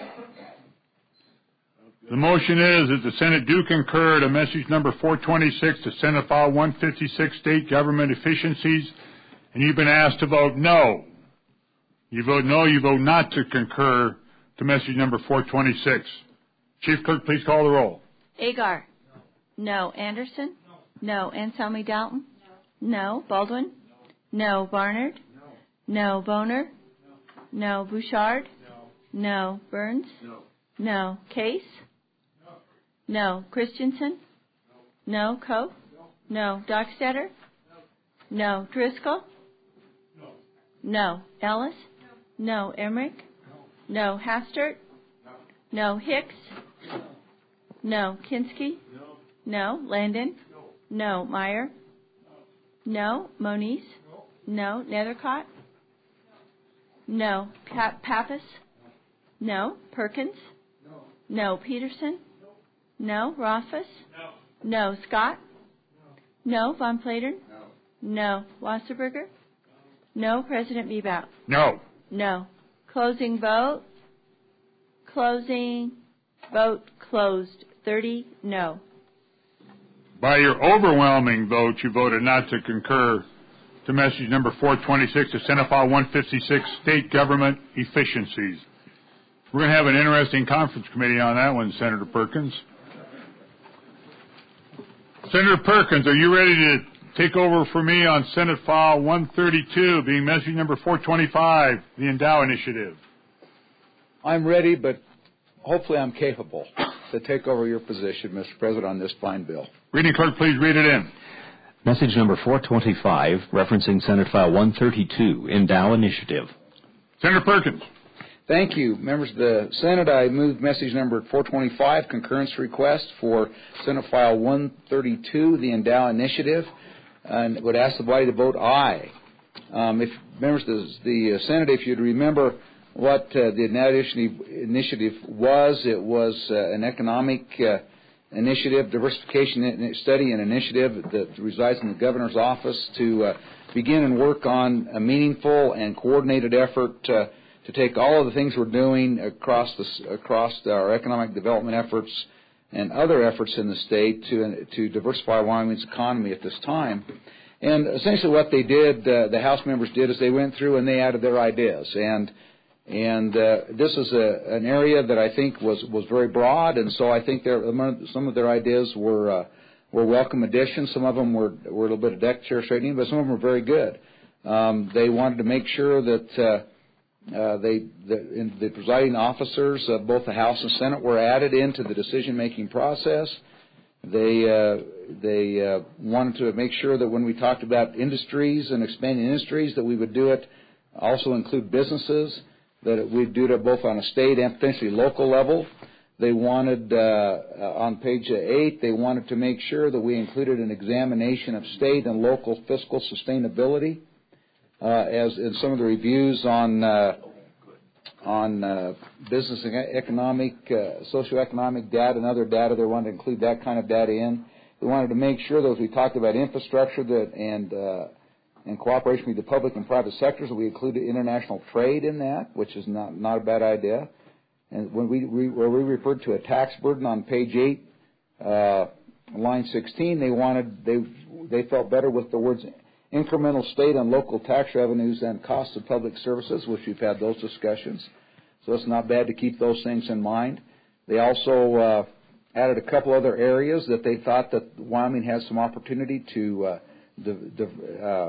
The motion is that the Senate do concur to message number four twenty-six to Senate File one fifty-six, State Government Efficiencies, and you've been asked to vote no. You vote no, you vote not to concur to message number four twenty-six. Chief Clerk, please call the roll. Agar. No. Anderson? No. No. Anselmi Dalton? No. No. Baldwin? No. No. Barnard? No. No. Boner? No. No. Bouchard? No. No. Burns? No. No. Case? No. No. Christensen? No. No. Coe? No. No. Dockstader? No. No. Driscoll? No. No. Ellis? No. No. Emmerich? No. No. Hastert? No. No. Hicks? No. Kinski? No. No. Landon? No. No. Meyer? No. No. Moniz? No. No. Nethercott? No. Pa- Pappas? No. No. Perkins? No. No. Peterson? No. No. Rothfuss? No. No. Scott? No. No. Von Plater? No. No. Wasserberger? No. No. President Bebout? No. No. Closing vote. Closing vote closed. thirty no. By your overwhelming vote, you voted not to concur to message number four twenty-six to Senate File one fifty-six, State Government Efficiencies. We're going to have an interesting conference committee on that one, Senator Perkins. Senator Perkins, are you ready to take over for me on Senate File one thirty-two, being message number four twenty-five, the Endow Initiative. I'm ready, but hopefully I'm capable to take over your position, Mister President, on this fine bill. Reading clerk, please read it in. Message number four twenty-five, referencing Senate File one thirty-two, Endow Initiative. Senator Perkins. Thank you. Members of the Senate, I move message number four twenty-five, concurrence request for Senate File one thirty-two, the Endow Initiative, and would ask the body to vote aye. Um, if members of the, the Senate, if you'd remember what uh, the Endow Initiative was, it was uh, an economic uh, initiative, diversification study and initiative that resides in the governor's office to uh, begin and work on a meaningful and coordinated effort uh, to take all of the things we're doing across the, across our economic development efforts and other efforts in the state to to diversify Wyoming's economy at this time. And essentially, what they did, uh, the House members did, is they went through and they added their ideas. And and uh, this is a, an area that I think was, was very broad, and so I think there, some of their ideas were uh, were welcome additions. Some of them were were a little bit of deck chair straightening, but some of them were very good. Um, they wanted to make sure that. Uh, Uh, they, the, in the presiding officers of both the House and Senate were added into the decision-making process. They uh, they uh, wanted to make sure that when we talked about industries and expanding industries, that we would do it also include businesses, that we'd do it both on a state and potentially local level. They wanted, uh, on page eight, they wanted to make sure that we included an examination of state and local fiscal sustainability. Uh, as in some of the reviews on uh, on uh, business and economic, uh, socioeconomic data and other data, they wanted to include that kind of data in. They wanted to make sure that as we talked about infrastructure that and uh, and cooperation with the public and private sectors, that we included international trade in that, which is not not a bad idea. And when we, we where we referred to a tax burden on page eight, uh, line sixteen, they wanted they they felt better with the words incremental state and local tax revenues and costs of public services, which we've had those discussions. So it's not bad to keep those things in mind. They also uh, added a couple other areas that they thought that Wyoming has some opportunity to uh, de- de- uh,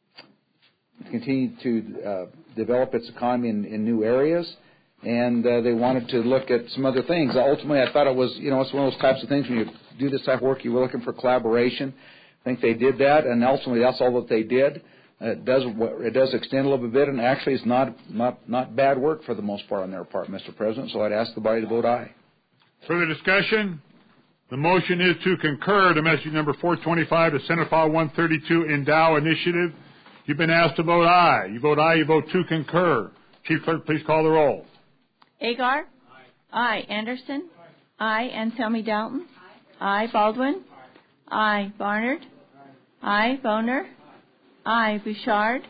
continue to uh, develop its economy in, in new areas. And uh, they wanted to look at some other things. Ultimately, I thought it was, you know, it's one of those types of things when you do this type of work, you were looking for collaboration. I think they did that, and ultimately that's all that they did. Uh, it does it does extend a little bit, and actually it's not, not, not bad work for the most part on their part, Mister President, so I'd ask the body to vote aye. Further discussion? The motion is to concur to message number four twenty-five to Senate File one thirty-two Endow Initiative. You've been asked to vote aye. You vote aye, you vote to concur. Chief Clerk, please call the roll. Agar? Aye. Aye. Anderson? Aye. Aye. Anselmi Dalton? Aye. Aye. Baldwin? Aye. Barnard? Aye. Aye. Boner? Aye. Aye. Bouchard?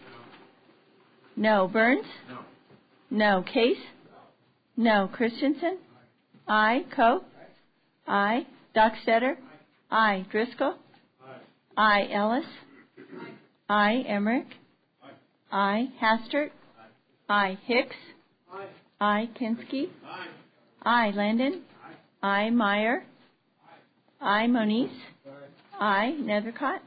No. Burns? No. No. Case? No. Christensen? Aye. Coe? Aye. Dockstetter? Aye. Driscoll? Aye. Ellis? Aye. Emmerich? Aye. Hastert? Aye. Hicks? Aye. Kinski? Aye. Landon? Aye. Meyer? Aye. Moniz? Aye. Nethercott?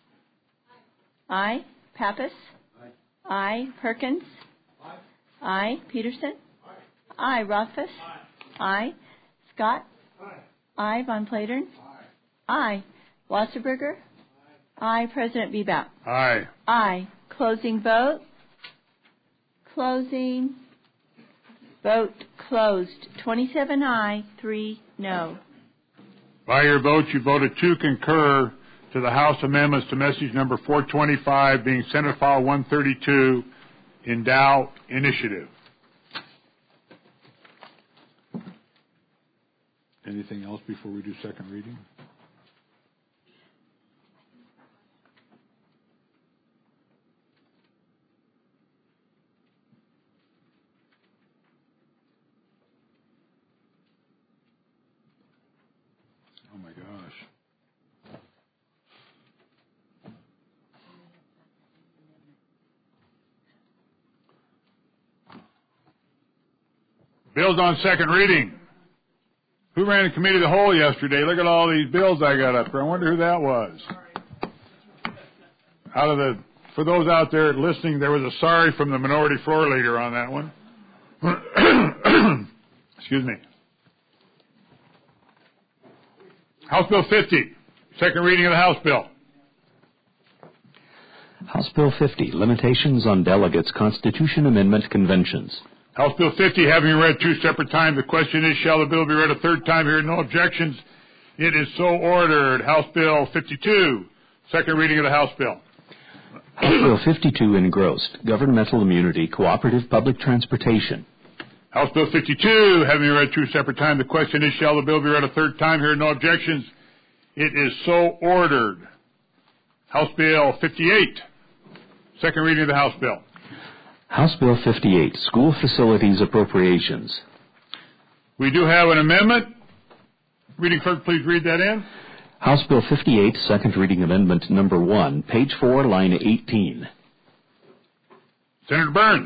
Aye. Pappas? Aye. Perkins? Aye. Peterson? Aye. Rothfuss? Aye. Scott? Aye. Von Platern? Aye. Wasserberger? Aye. President Bebout? Aye. Aye. Closing vote. Closing. Vote closed. twenty-seven aye, three no. By your vote, you voted to concur to the House amendments to message number four twenty-five, being Senate File one thirty-two, Endow Initiative. Anything else before we do second reading? Oh my gosh. Bills on second reading. Who ran the committee of the whole yesterday? Look at all these bills I got up there. I wonder who that was. out of the, for those out there listening, there was a sorry from the minority floor leader on that one. Excuse me. House Bill fifty, second reading of the House bill. House Bill fifty, Limitations on Delegates Constitution Amendment Conventions. House Bill fifty, having been read two separate times, the question is, shall the bill be read a third time? Hearing no objections, it is so ordered. House Bill fifty-two, second reading of the House bill. House Bill fifty-two, engrossed, Governmental Immunity, Cooperative Public Transportation. House Bill fifty-two, having been read two separate times, the question is, shall the bill be read a third time? Hearing no objections, it is so ordered. House Bill fifty-eight, second reading of the House bill. House Bill fifty-eight, School Facilities Appropriations. We do have an amendment. Reading clerk, please read that in. House Bill fifty-eight, second reading amendment number one, page four, line eighteen. Senator Burns.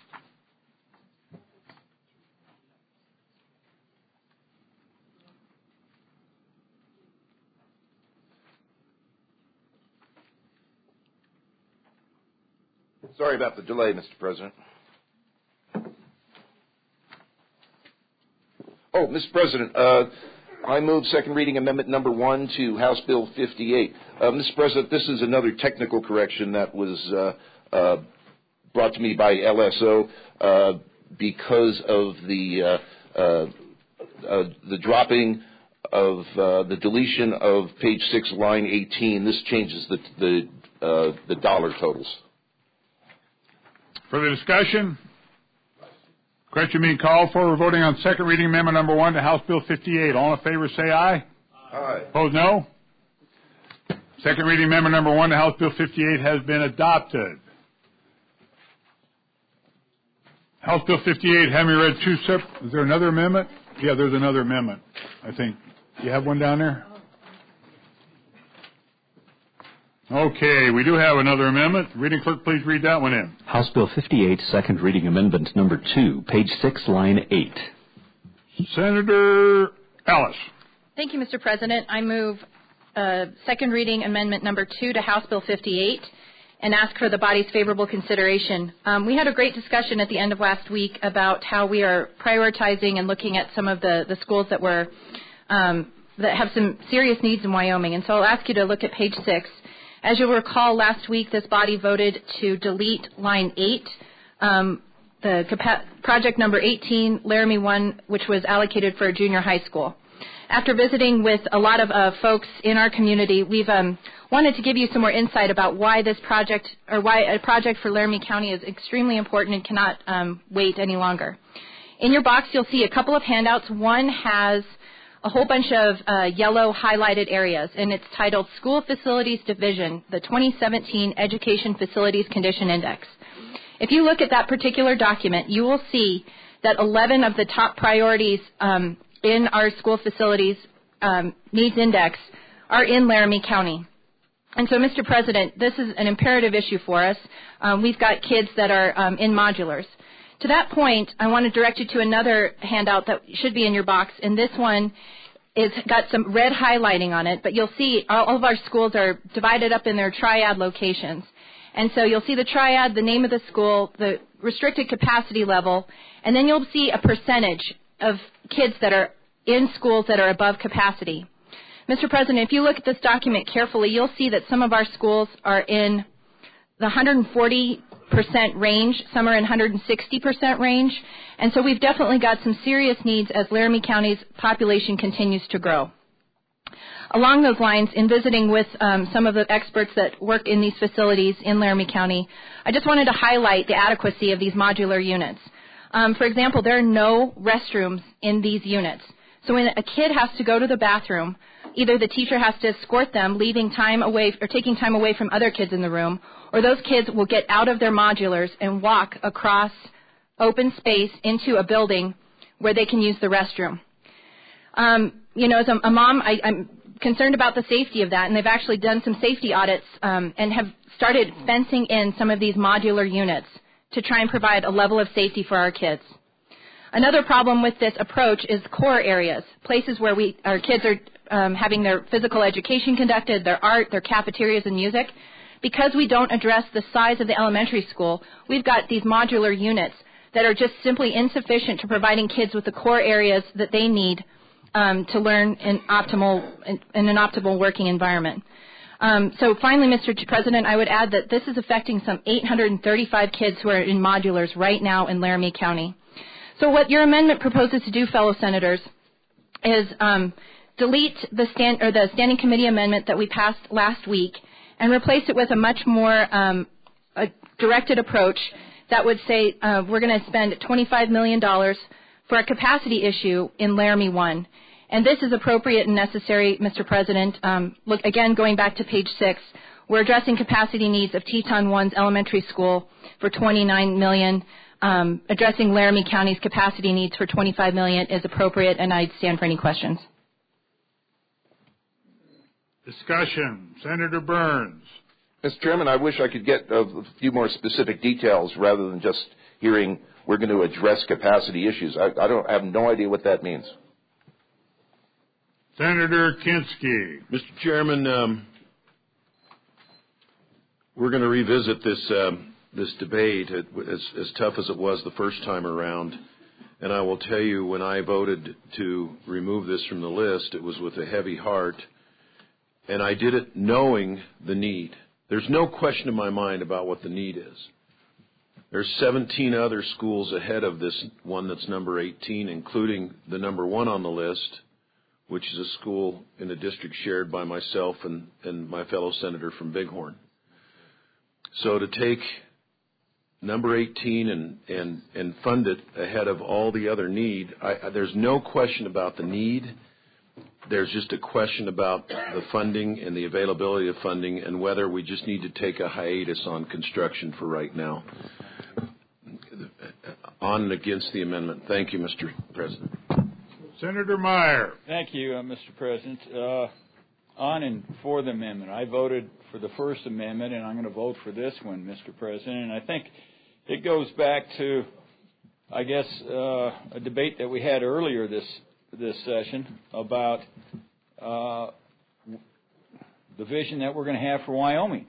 Sorry about the delay, Mister President. Oh, Mister President, uh, I move second reading amendment number one to House Bill fifty-eight. Uh, Mister President, this is another technical correction that was uh, uh, brought to me by L S O uh, because of the uh, uh, uh, the dropping of uh, the deletion of page six, line eighteen. This changes the the uh, the dollar totals. Further discussion? Question being called for. We're voting on second reading amendment number one to House Bill fifty-eight. All in favor say aye. Aye. Opposed, no. Second reading amendment number one to House Bill fifty-eight has been adopted. House Bill fifty-eight, having read two separate... Is there another amendment? Yeah, there's another amendment, I think. You have one down there? Okay, we do have another amendment. Reading clerk, please read that one in. House Bill fifty-eight, second reading amendment number two, page six, line eight. Senator Ellis. Thank you, Mister President. I move uh, second reading amendment number two to House Bill fifty-eight and ask for the body's favorable consideration. Um, we had a great discussion at the end of last week about how we are prioritizing and looking at some of the, the schools that were um, that have some serious needs in Wyoming. And so I'll ask you to look at page six. As you'll recall, last week this body voted to delete line eight, um, the capa- project number eighteen, Laramie one, which was allocated for a junior high school. After visiting with a lot of uh, folks in our community, we've um, wanted to give you some more insight about why this project, or why a project for Laramie County is extremely important and cannot um, wait any longer. In your box, you'll see a couple of handouts. One has a whole bunch of uh, yellow highlighted areas, and it's titled School Facilities Division, the twenty seventeen Education Facilities Condition Index. If you look at that particular document, you will see that eleven of the top priorities um, in our school facilities um, needs index are in Laramie County. And so, Mister President, this is an imperative issue for us. Um, we've got kids that are um, in modulars. To that point, I want to direct you to another handout that should be in your box, and this one is got some red highlighting on it, but you'll see all of our schools are divided up in their triad locations. And so you'll see the triad, the name of the school, the restricted capacity level, and then you'll see a percentage of kids that are in schools that are above capacity. Mister President, if you look at this document carefully, you'll see that some of our schools are in the one hundred forty percent range, some are in one hundred sixty percent range, and so we've definitely got some serious needs as Laramie County's population continues to grow. Along those lines, in visiting with um, some of the experts that work in these facilities in Laramie County, I just wanted to highlight the adequacy of these modular units. Um, for example, there are no restrooms in these units. So when a kid has to go to the bathroom, either the teacher has to escort them, leaving time away or taking time away from other kids in the room, or those kids will get out of their modulars and walk across open space into a building where they can use the restroom. Um, you know, as a, a mom, I, I'm concerned about the safety of that, and they've actually done some safety audits um, and have started fencing in some of these modular units to try and provide a level of safety for our kids. Another problem with this approach is core areas, places where we, our kids are um, having their physical education conducted, their art, their cafeterias and music. because we don't address the size of the elementary school, we've got these modular units that are just simply insufficient to providing kids with the core areas that they need um, to learn in optimal in, in an optimal working environment. Um, so finally, Mister President, I would add that this is affecting some eight hundred thirty-five kids who are in modulars right now in Laramie County. So what your amendment proposes to do, fellow senators, is um, delete the, stand, or the standing committee amendment that we passed last week and replace it with a much more um, a directed approach that would say uh, we're going to spend twenty-five million dollars for a capacity issue in Laramie one. And this is appropriate and necessary, Mister President. Um, look, again, going back to page six, we're addressing capacity needs of Teton one's elementary school for twenty-nine million dollars. Um, addressing Laramie County's capacity needs for twenty-five million dollars is appropriate, and I'd stand for any questions. Discussion. Senator Burns. Mister Chairman, I wish I could get a few more specific details rather than just hearing we're going to address capacity issues. I, I don't I have no idea what that means. Senator Kinski. Mister Chairman, um, we're going to revisit this um, this debate, as, as tough as it was the first time around. And I will tell you, when I voted to remove this from the list, it was with a heavy heart. And I did it knowing the need. There's no question in my mind about what the need is. There's seventeen other schools ahead of this one that's number eighteen, including the number one on the list, which is a school in a district shared by myself and, and my fellow senator from Bighorn. So to take number eighteen and, and, and fund it ahead of all the other need, I, there's no question about the need. There's just a question about the funding and the availability of funding and whether we just need to take a hiatus on construction for right now. On and against the amendment. Thank you, Mister President. Senator Meyer. Thank you, uh, Mister President. Uh, on and for the amendment. I voted for the first amendment, and I'm going to vote for this one, Mister President. And I think it goes back to, I guess, uh, a debate that we had earlier this this session about uh, the vision that we're going to have for Wyoming.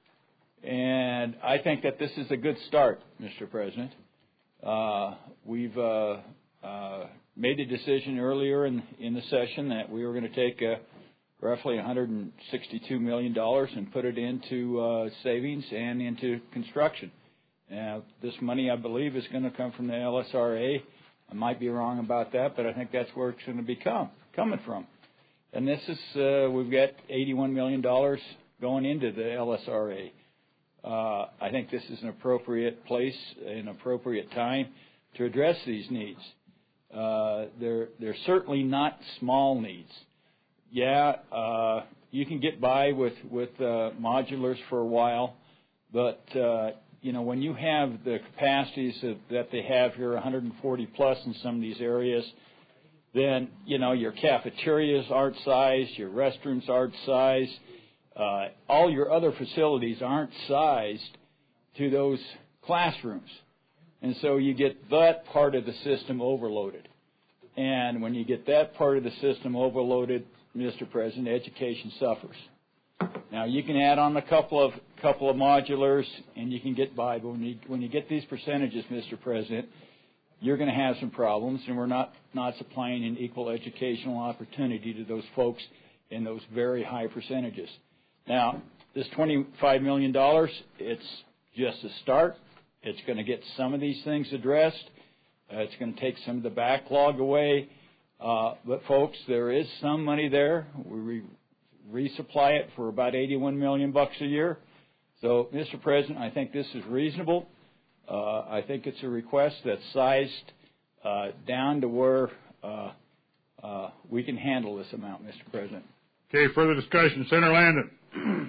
And I think that this is a good start, Mister President. Uh, we've uh, uh, made a decision earlier in, in the session that we were going to take uh, roughly one hundred sixty-two million dollars and put it into uh, savings and into construction. Now, this money, I believe, is going to come from the L S R A. I might be wrong about that, but I think that's where it's going to be come, coming from. And this is, uh, we've got eighty-one million dollars going into the L S R A. Uh, I think this is an appropriate place, an appropriate time to address these needs. Uh, they're, they're certainly not small needs. Yeah, uh, you can get by with, with uh, modulars for a while, but uh, you know, when you have the capacities of, that they have here, one hundred forty plus in some of these areas, then, you know, your cafeterias aren't sized, your restrooms aren't sized, uh, all your other facilities aren't sized to those classrooms. And so you get that part of the system overloaded. And when you get that part of the system overloaded, Mister President, education suffers. Now, you can add on a couple of couple of modulars, and you can get by. But when you when you get these percentages, Mister President, you're going to have some problems, and we're not not supplying an equal educational opportunity to those folks in those very high percentages. Now, this twenty-five million dollars, it's just a start. It's going to get some of these things addressed. Uh, it's going to take some of the backlog away. Uh, but, folks, there is some money there. We re- resupply it for about eighty-one million dollars bucks a year. So, Mister President, I think this is reasonable. Uh, I think it's a request that's sized uh, down to where uh, uh, we can handle this amount, Mister President. Okay, further discussion. Senator Landon.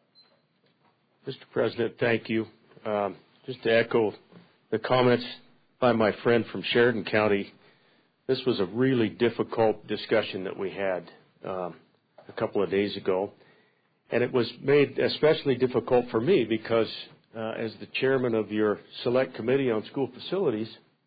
Mister President, thank you. Um, just to echo the comments by my friend from Sheridan County, this was a really difficult discussion that we had um, a couple of days ago. And it was made especially difficult for me because uh, as the chairman of your select committee on school facilities,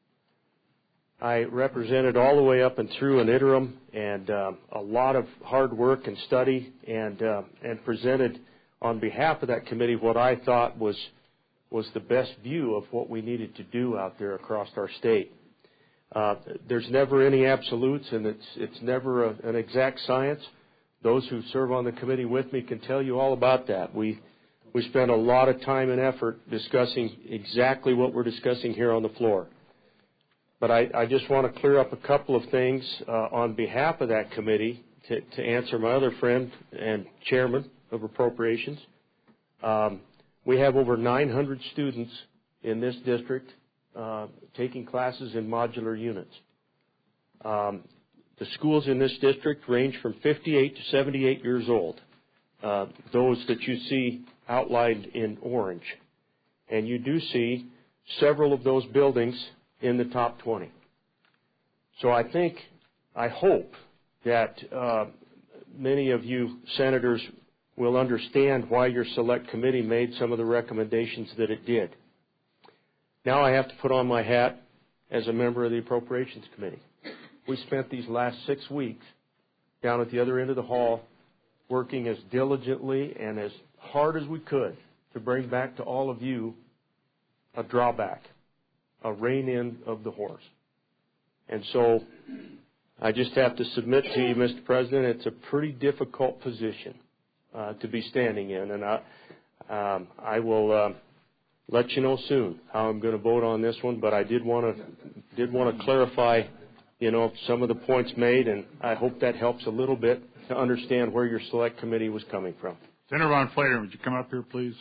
I represented all the way up and through an interim and uh, a lot of hard work and study and uh, and presented on behalf of that committee what I thought was was the best view of what we needed to do out there across our state. Uh, there's never any absolutes, and it's it's never a, an exact science. Those who serve on the committee with me can tell you all about that. We we spend a lot of time and effort discussing exactly what we're discussing here on the floor. But I, I just want to clear up a couple of things uh, on behalf of that committee to, to answer my other friend and chairman of appropriations. Um, we have over nine hundred students in this district uh, taking classes in modular units. Um, the schools in this district range from fifty-eight to seventy-eight years old, uh, those that you see outlined in orange. And you do see several of those buildings in the top twenty. So I think, I hope that uh, many of you senators will understand why your select committee made some of the recommendations that it did. Now I have to put on my hat as a member of the Appropriations Committee. We spent these last six weeks down at the other end of the hall working as diligently and as hard as we could to bring back to all of you a drawback, a rein-in of the horse. And so I just have to submit to you, Mister President, it's a pretty difficult position uh, to be standing in, and I, um, I will uh, let you know soon how I'm going to vote on this one. But I did want to did want to clarify, you know, some of the points made, and I hope that helps a little bit to understand where your select committee was coming from. Senator Von Flater, would you come up here, please?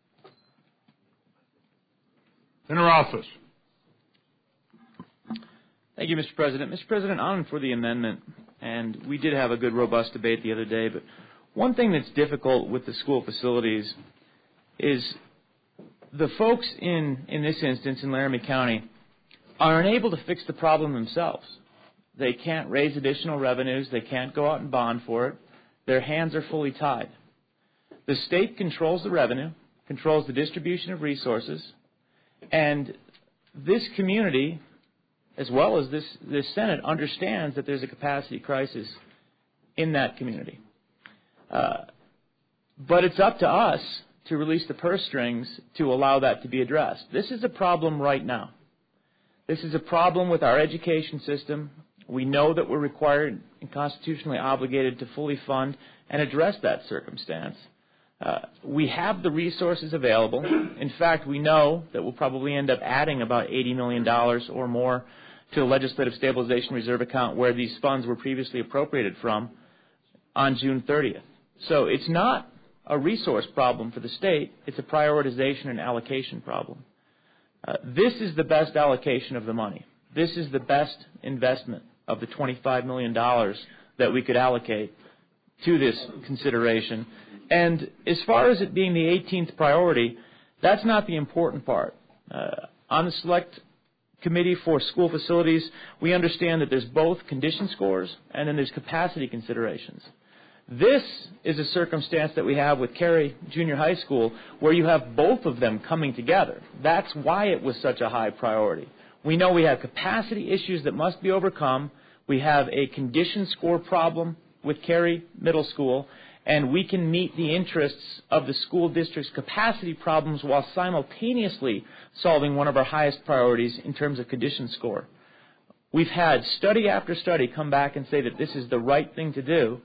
Senator Office. Thank you, Mister President. Mister President, on for the amendment, and we did have a good, robust debate the other day, but one thing that's difficult with the school facilities is the folks in, in this instance in Laramie County are unable to fix the problem themselves. They can't raise additional revenues. They can't go out and bond for it. Their hands are fully tied. The state controls the revenue, controls the distribution of resources, and this community, as well as this, this Senate, understands that there's a capacity crisis in that community. Uh, but it's up to us to release the purse strings to allow that to be addressed. This is a problem right now. This is a problem with our education system. We know that we're required and constitutionally obligated to fully fund and address that circumstance. Uh, we have the resources available. In fact, we know that we'll probably end up adding about eighty million dollars or more to the Legislative Stabilization Reserve account where these funds were previously appropriated from on June thirtieth. So it's not a resource problem for the state. It's a prioritization and allocation problem. Uh, this is the best allocation of the money. This is the best investment of the twenty-five million dollars that we could allocate to this consideration. And as far as it being the eighteenth priority, that's not the important part. Uh, on the Select Committee for School Facilities, we understand that there's both condition scores and then there's capacity considerations. This is a circumstance that we have with Cary Junior High School where you have both of them coming together. That's why it was such a high priority. We know we have capacity issues that must be overcome. We have a condition score problem with Cary Middle School, and we can meet the interests of the school district's capacity problems while simultaneously solving one of our highest priorities in terms of condition score. We've had study after study come back and say that this is the right thing to do.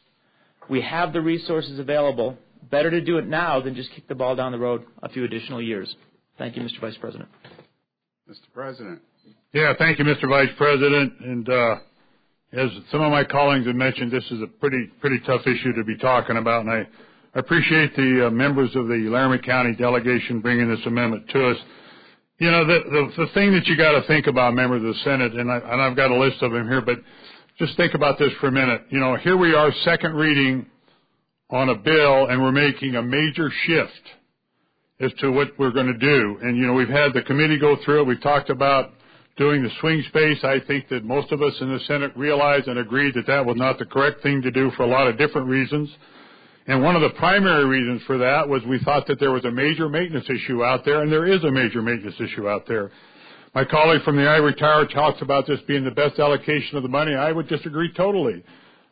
We have the resources available. Better to do it now than just kick the ball down the road a few additional years. Thank you, Mister Vice President. Mister President. Yeah, thank you, Mister Vice President. And uh, as some of my colleagues have mentioned, this is a pretty pretty tough issue to be talking about, and I appreciate the uh, members of the Laramie County delegation bringing this amendment to us. You know, the the, the thing that you got to think about, members of the Senate, and, I, and I've got a list of them here, but just think about this for a minute. You know, here we are, second reading on a bill, and we're making a major shift as to what we're going to do. And, you know, we've had the committee go through it. We've talked about doing the swing space. I think that most of us in the Senate realized and agreed that that was not the correct thing to do for a lot of different reasons. And one of the primary reasons for that was we thought that there was a major maintenance issue out there, and there is a major maintenance issue out there. My colleague from the Ivory Tower talks about this being the best allocation of the money. I would disagree totally.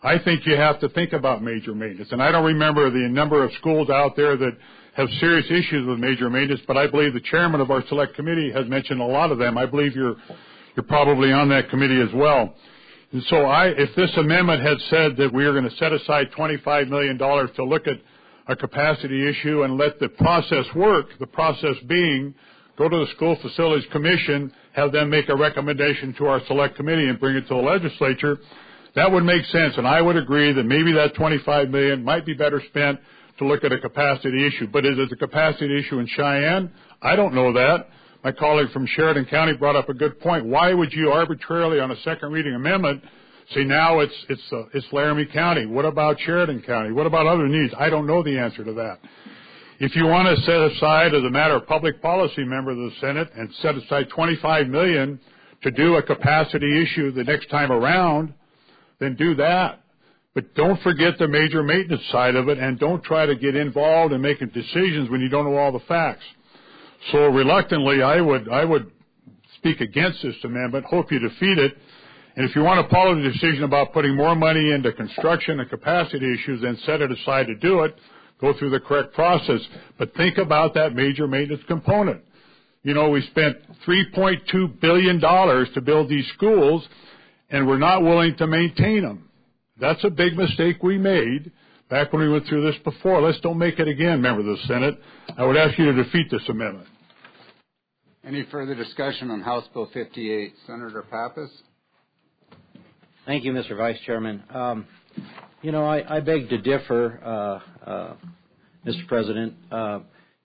I think you have to think about major maintenance. And I don't remember the number of schools out there that have serious issues with major maintenance, but I believe the chairman of our select committee has mentioned a lot of them. I believe you're you're probably on that committee as well. And so I, if this amendment had said that we are going to set aside twenty-five million dollars to look at a capacity issue and let the process work, the process being go to the School Facilities Commission, have them make a recommendation to our select committee and bring it to the legislature, that would make sense. And I would agree that maybe that twenty-five million dollars might be better spent to look at a capacity issue. But is it a capacity issue in Cheyenne? I don't know that. My colleague from Sheridan County brought up a good point. Why would you arbitrarily on a second reading amendment say now it's it's uh, it's Laramie County? What about Sheridan County? What about other needs? I don't know the answer to that. If you want to set aside, as a matter of public policy, member of the Senate, and set aside twenty-five million dollars to do a capacity issue the next time around, then do that. But don't forget the major maintenance side of it, and don't try to get involved in making decisions when you don't know all the facts. So reluctantly, I would I would speak against this amendment, hope you defeat it. And if you want to follow the decision about putting more money into construction and capacity issues, then set it aside to do it. Go through the correct process. But think about that major maintenance component. You know, we spent three point two billion dollars to build these schools, and we're not willing to maintain them. That's a big mistake we made back when we went through this before. Let's don't make it again, member of the Senate. I would ask you to defeat this amendment. Any further discussion on House Bill fifty-eight? Senator Pappas? Thank you, Mister Vice Chairman. Um, you know, I, I beg to differ, uh, uh, Mister President. Uh,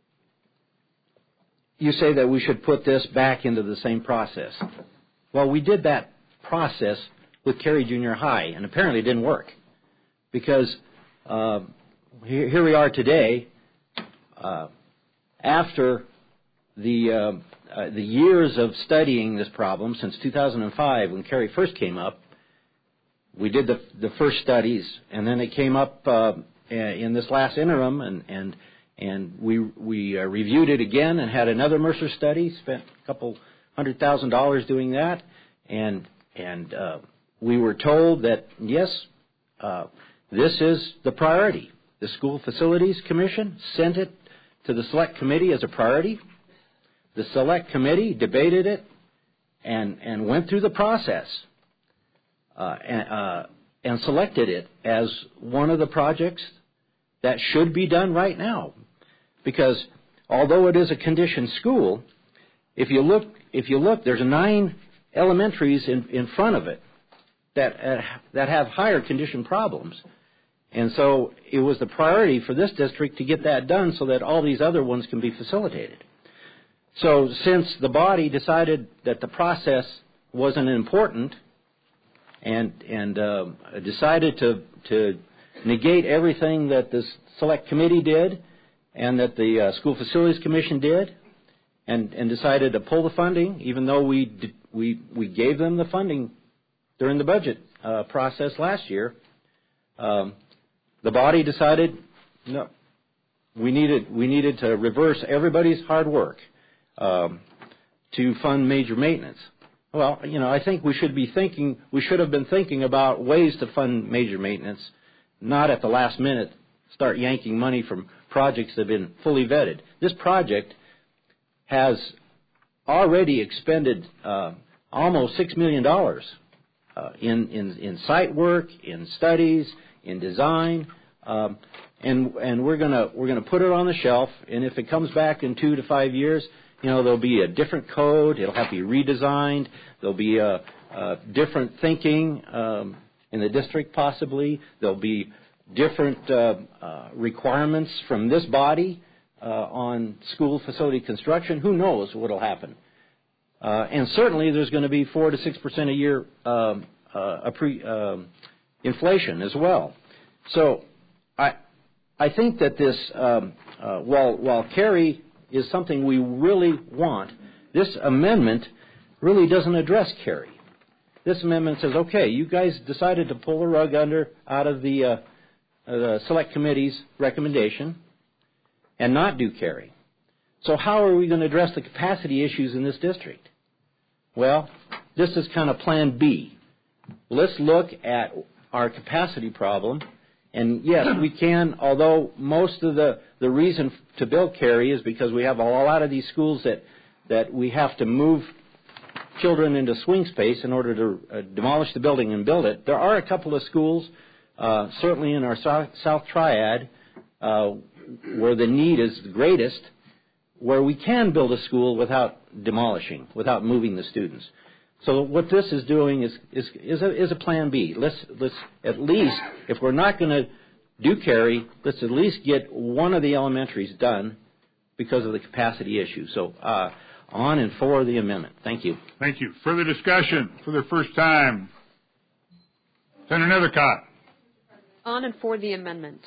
you say that we should put this back into the same process. Well, we did that process with Cary Junior High, and apparently it didn't work because uh, here, here we are today uh, after the uh, uh, the years of studying this problem since two thousand five when Cary first came up. We did the the first studies, and then it came up uh, in this last interim, and and and we we uh, reviewed it again and had another Mercer study. Spent a couple hundred thousand dollars doing that, and and uh, we were told that yes, uh, this is the priority. The School Facilities Commission sent it to the Select Committee as a priority. The Select Committee debated it and and went through the process. Uh, and, uh, and selected it as one of the projects that should be done right now. Because although it is a conditioned school, if you look, if you look, there's nine elementaries in, in front of it that uh, that have higher condition problems. And so it was the priority for this district to get that done so that all these other ones can be facilitated. So since the body decided that the process wasn't important, and and uh, decided to to negate everything that the Select Committee did and that the uh, School Facilities Commission did, and, and decided to pull the funding, even though we did, we we gave them the funding during the budget uh, process last year. Um, the body decided no, we needed we needed to reverse everybody's hard work um, to fund major maintenance. Well, you know, I think we should be thinking, we should have been thinking about ways to fund major maintenance, not at the last minute start yanking money from projects that have been fully vetted. This project has already expended uh, almost six million dollars uh, in, in, in site work, in studies, in design, um, and, and we're going to we're gonna put it on the shelf, and if it comes back in two to five years, you know, there'll be a different code. It'll have to be redesigned. There'll be a, a different thinking um, in the district, possibly. There'll be different uh, uh, requirements from this body uh, on school facility construction. Who knows what will happen? Uh, and certainly, there's going to be four to six percent a year um, uh, a pre, um, inflation as well. So, I I think that this um, uh, while while Cary is something we really want, this amendment really doesn't address Cary. This amendment says, okay, you guys decided to pull the rug under out of the, uh, uh, the Select Committee's recommendation and not do Cary. So how are we going to address the capacity issues in this district? Well, this is kind of Plan B. Let's look at our capacity problem. And yes, we can, although most of the, the reason to build Cary is because we have a lot of these schools that, that we have to move children into swing space in order to uh, demolish the building and build it. There are a couple of schools, uh, certainly in our South, South Triad, uh, where the need is the greatest, where we can build a school without demolishing, without moving the students. So what this is doing is is is a, is a plan B. Let's let's at least, if we're not going to do Cary, let's at least get one of the elementaries done because of the capacity issue. So uh, on and for the amendment. Thank you. Thank you. Further discussion for the first time. Senator Nethercott. On and for the amendment.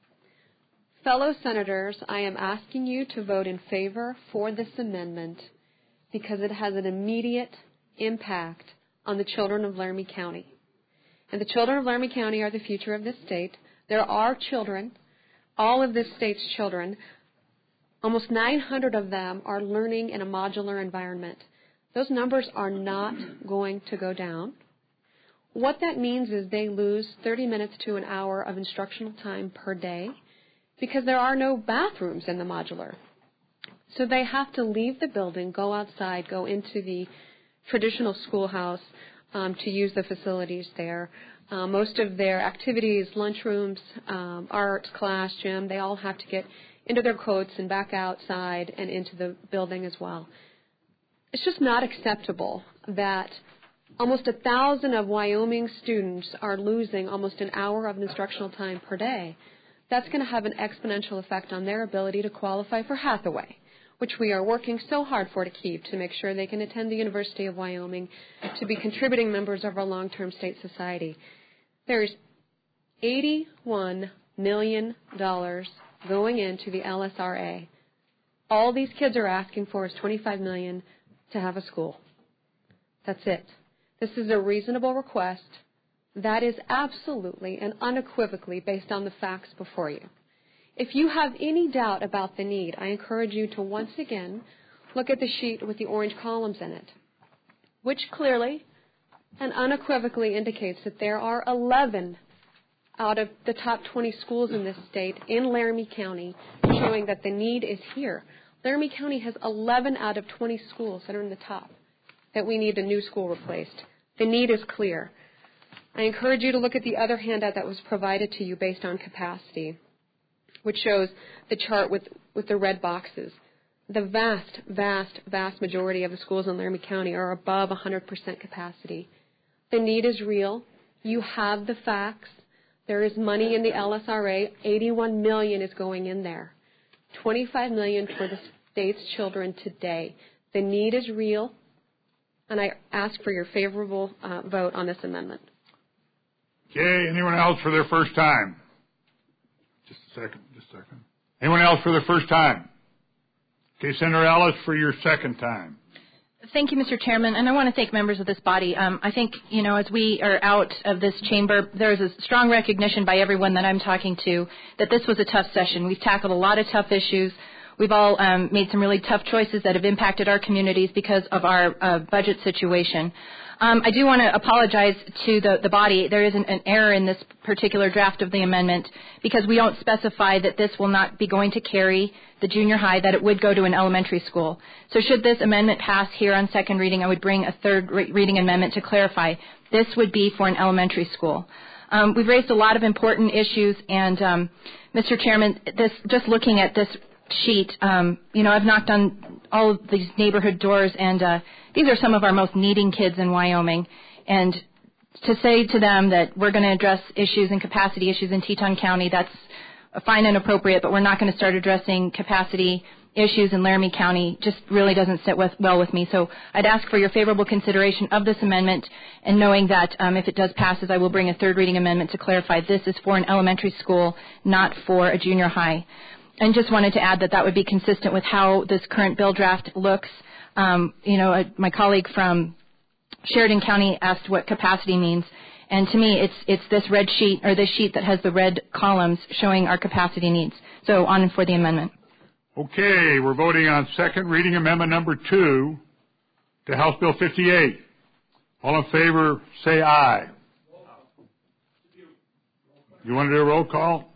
Fellow senators, I am asking you to vote in favor for this amendment because it has an immediate impact on the children of Laramie County. And the children of Laramie County are the future of this state. There are children, all of this state's children, almost nine hundred of them are learning in a modular environment. Those numbers are not going to go down. What that means is they lose thirty minutes to an hour of instructional time per day because there are no bathrooms in the modular. So they have to leave the building, go outside, go into the traditional schoolhouse um, to use the facilities there. Uh, most of their activities, lunchrooms, um, art class, gym, they all have to get into their coats and back outside and into the building as well. It's just not acceptable that almost a thousand of Wyoming students are losing almost an hour of instructional time per day. That's going to have an exponential effect on their ability to qualify for Hathaway, which we are working so hard for to keep, to make sure they can attend the University of Wyoming, to be contributing members of our long-term state society. There's eighty-one million dollars going into the L S R A. All these kids are asking for is twenty-five million dollars to have a school. That's it. This is a reasonable request that is absolutely and unequivocally based on the facts before you. If you have any doubt about the need, I encourage you to once again look at the sheet with the orange columns in it, which clearly and unequivocally indicates that there are eleven out of the top twenty schools in this state in Laramie County showing that the need is here. Laramie County has eleven out of twenty schools that are in the top that we need a new school replaced. The need is clear. I encourage you to look at the other handout that was provided to you based on capacity, which shows the chart with, with the red boxes. The vast, vast, vast majority of the schools in Laramie County are above one hundred percent capacity. The need is real. You have the facts. There is money in the L S R A. eighty-one million dollars is going in there. twenty-five million dollars for the state's children today. The need is real, and I ask for your favorable uh, vote on this amendment. Okay, anyone else for their first time? Just a second, just a second. Anyone else for their first time? Okay, Senator Ellis for your second time. Thank you, Mister Chairman, and I want to thank members of this body. Um, I think, you know, as we are out of this chamber, there is a strong recognition by everyone that I'm talking to that this was a tough session. We've tackled a lot of tough issues. We've all um, made some really tough choices that have impacted our communities because of our uh, budget situation. Um, I do want to apologize to the, the body. There is an, an error in this particular draft of the amendment because we don't specify that this will not be going to Cary, the junior high, that it would go to an elementary school. So should this amendment pass here on second reading, I would bring a third re- reading amendment to clarify. This would be for an elementary school. Um, we've raised a lot of important issues, and um, Mister Chairman, this, just looking at this sheet, um, you know, I've knocked on all of these neighborhood doors, and uh, these are some of our most needing kids in Wyoming. And to say to them that we're going to address issues and capacity issues in Teton County, that's fine and appropriate, but we're not going to start addressing capacity issues in Laramie County just really doesn't sit with, well with me. So I'd ask for your favorable consideration of this amendment, and knowing that um, if it does pass, I will bring a third reading amendment to clarify this is for an elementary school, not for a junior high. And just wanted to add that that would be consistent with how this current bill draft looks. Um, you know, uh, my colleague from Sheridan County asked what capacity means, and to me, it's it's this red sheet or this sheet that has the red columns showing our capacity needs. So on and for the amendment. Okay, we're voting on second reading amendment number two to House Bill fifty-eight. All in favor, say aye. You want to do a roll call?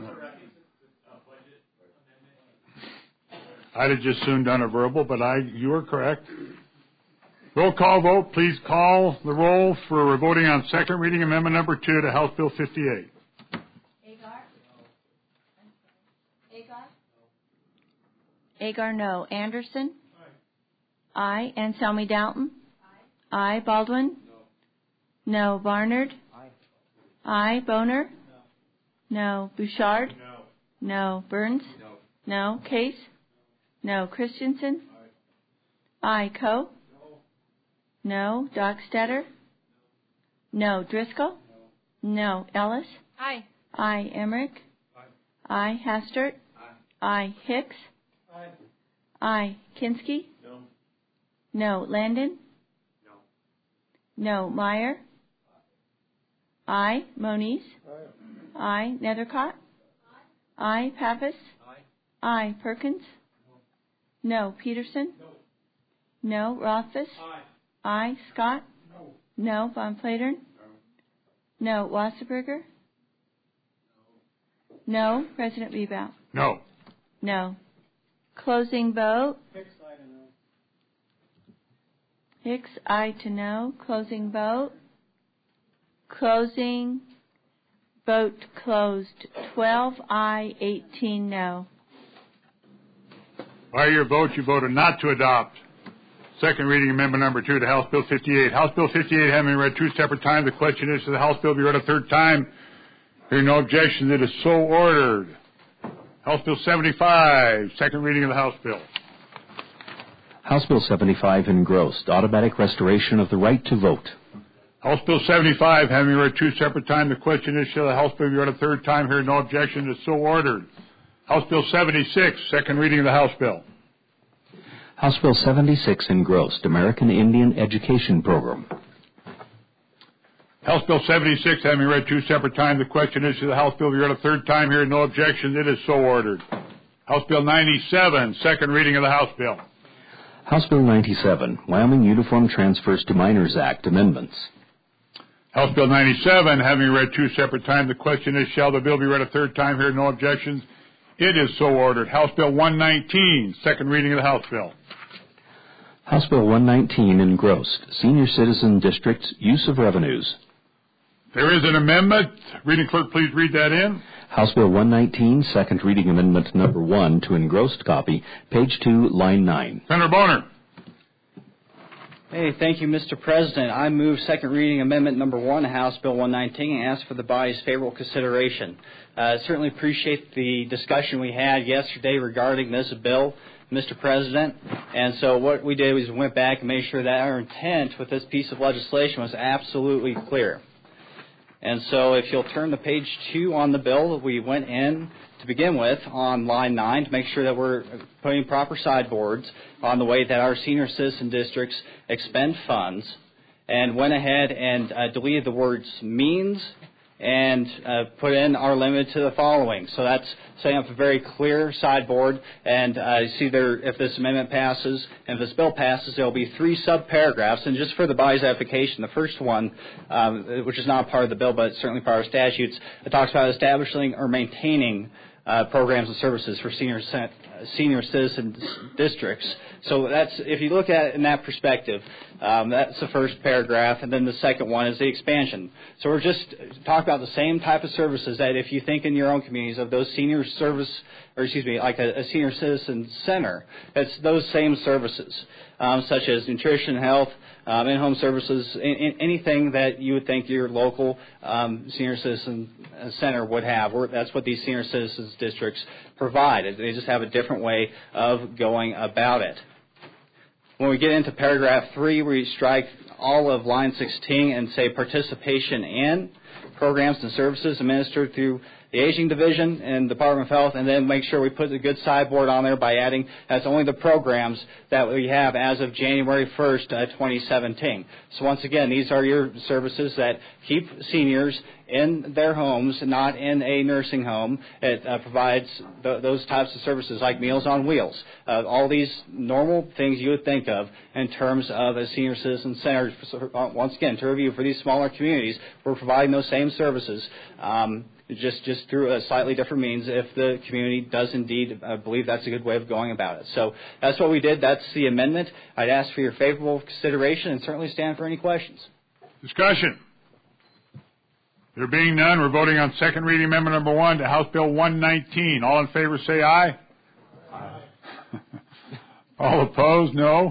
I'd have just soon done a verbal, but I, you are correct. Roll call vote. Please call the roll for voting on second reading amendment number two to House Bill fifty-eight. Agar? Agar? Agar, no. Anderson? Aye. Aye. Anselmi Dalton? Aye. Aye. Baldwin? No. No. Barnard? Aye. Aye. Boner? No. No. Bouchard? No. No. Burns? No. No. Case? No. Christensen? Aye. Aye. Coe? No. Dockstader? No. Driscoll? No. No. Ellis? Aye. Aye. Emmerich? Aye. Aye. Hastert? Aye. Aye. Hicks? Aye. Aye. Kinski? No. No. Landon? No. No. Meyer? Aye. Moniz? Aye. Aye. Nethercott? Aye. Aye. Pappas? Aye. Aye. Perkins? No. Peterson? No. No. Rothfuss? Aye. Aye. Scott? No. No. Von Platern? No. No. Wasserberger? No. No. President Bebout? No. No. Closing vote. Hicks, aye to no. Hicks, aye to no. Closing vote. Closing vote closed. twelve aye, eighteen no. By your vote, you voted not to adopt second reading amendment number two to House Bill fifty-eight. House Bill fifty-eight having been read two separate times. The question is, should the House bill be read a third time? Hearing no objection, it is so ordered. House Bill seventy-five, second reading of the House bill. House Bill seventy-five engrossed, automatic restoration of the right to vote. House Bill seventy-five having been read two separate times. The question is, shall the House bill be read a third time? Hearing no objection, it is so ordered. House Bill seventy-six, second reading of the House bill. House Bill seventy-six engrossed, American Indian Education Program. House Bill seventy-six having been read two separate times. The question is, should the House bill be read a third time? Hearing no objection, it is so ordered. House Bill ninety-seven, second reading of the House bill. House Bill ninety-seven, Wyoming Uniform Transfers to Minors Act amendments. House Bill ninety-seven having been read two separate times. The question is, shall the bill be read a third time? Hearing no objections, it is so ordered. House Bill one nineteen, second reading of the House bill. House Bill one nineteen engrossed, Senior Citizen Districts Use of Revenues. There is an amendment. Reading clerk, please read that in. House Bill one nineteen, second reading amendment number one to engrossed copy, page two, line nine. Senator Boner. Hey, thank you, Mister President. I move second reading amendment number one to House Bill one nineteen and ask for the body's favorable consideration. Uh, certainly appreciate the discussion we had yesterday regarding this bill, Mister President. And so what we did was we went back and made sure that our intent with this piece of legislation was absolutely clear. And so if you'll turn to page two on the bill, we went in to begin with on line nine to make sure that we're putting proper sideboards on the way that our senior citizen districts expend funds, and went ahead and uh, deleted the words means and uh, put in our limit to the following. So that's setting up a very clear sideboard, and uh, you see there, if this amendment passes, and if this bill passes, there will be three sub-paragraphs, and just for the body's edification, the first one, um, which is not part of the bill, but certainly part of our statutes, it talks about establishing or maintaining uh, programs and services for senior senior citizen districts. So that's, if you look at it in that perspective, um, that's the first paragraph, and then the second one is the expansion. So we're just talking about the same type of services that if you think in your own communities of those senior service, or excuse me, like a, a senior citizen center, it's those same services, um, such as nutrition, health, um, in-home services, in, in anything that you would think your local um, senior citizen center would have. We're, that's what these senior citizens districts provide. They just have a different way of going about it. When we get into paragraph three, we strike all of line sixteen and say participation in programs and services administered through the Aging Division and Department of Health, and then make sure we put a good sideboard on there by adding that's only the programs that we have as of January first, uh, twenty seventeen. So once again, these are your services that keep seniors in their homes, not in a nursing home. It uh, provides th- those types of services like Meals on Wheels, uh, all these normal things you would think of in terms of a senior citizen center. So, uh, once again, to review, for these smaller communities, we're providing those same services. Um, just just through a slightly different means if the community does indeed uh, believe that's a good way of going about it. So that's what we did. That's the amendment. I'd ask for your favorable consideration and certainly stand for any questions. Discussion. There being none, we're voting on second reading amendment number one to House Bill one nineteen. All in favor say aye. Aye. All opposed, no.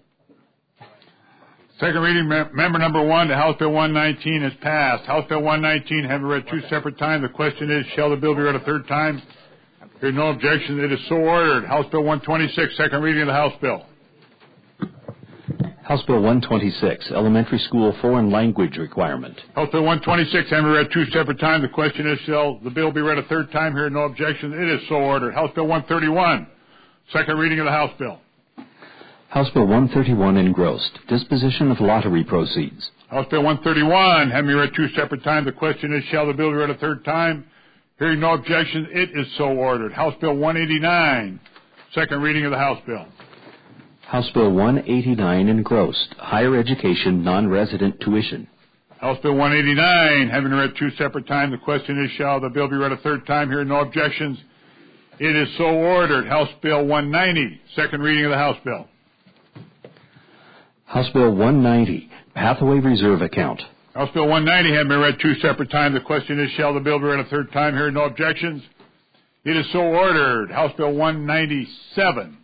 Second reading member number one to House Bill one nineteen is passed. House Bill one nineteen having read two separate times. The question is, shall the bill be read a third time? Hearing no objection, it is so ordered. House Bill one twenty-six, second reading of the House bill. House Bill one twenty-six, elementary school foreign language requirement. House Bill one twenty-six having read two separate times. The question is, shall the bill be read a third time? Hearing no objection, it is so ordered. House Bill one thirty-one, second reading of the House bill. House Bill one thirty-one engrossed, disposition of lottery proceeds. House Bill one thirty-one, having read two separate times, the question is, shall the bill be read a third time? Hearing no objection, it is so ordered. House Bill one eighty-nine, second reading of the House bill. House Bill one eighty-nine engrossed, higher education non-resident tuition. House Bill one eighty-nine, having read two separate times, the question is, shall the bill be read a third time? Hearing no objections, it is so ordered. House Bill one ninety, second reading of the House bill. House Bill one ninety, Pathway Reserve Account. House Bill one ninety having been read two separate times. The question is, shall the bill be read a third time? Hearing no objections, it is so ordered. House Bill one ninety-seven.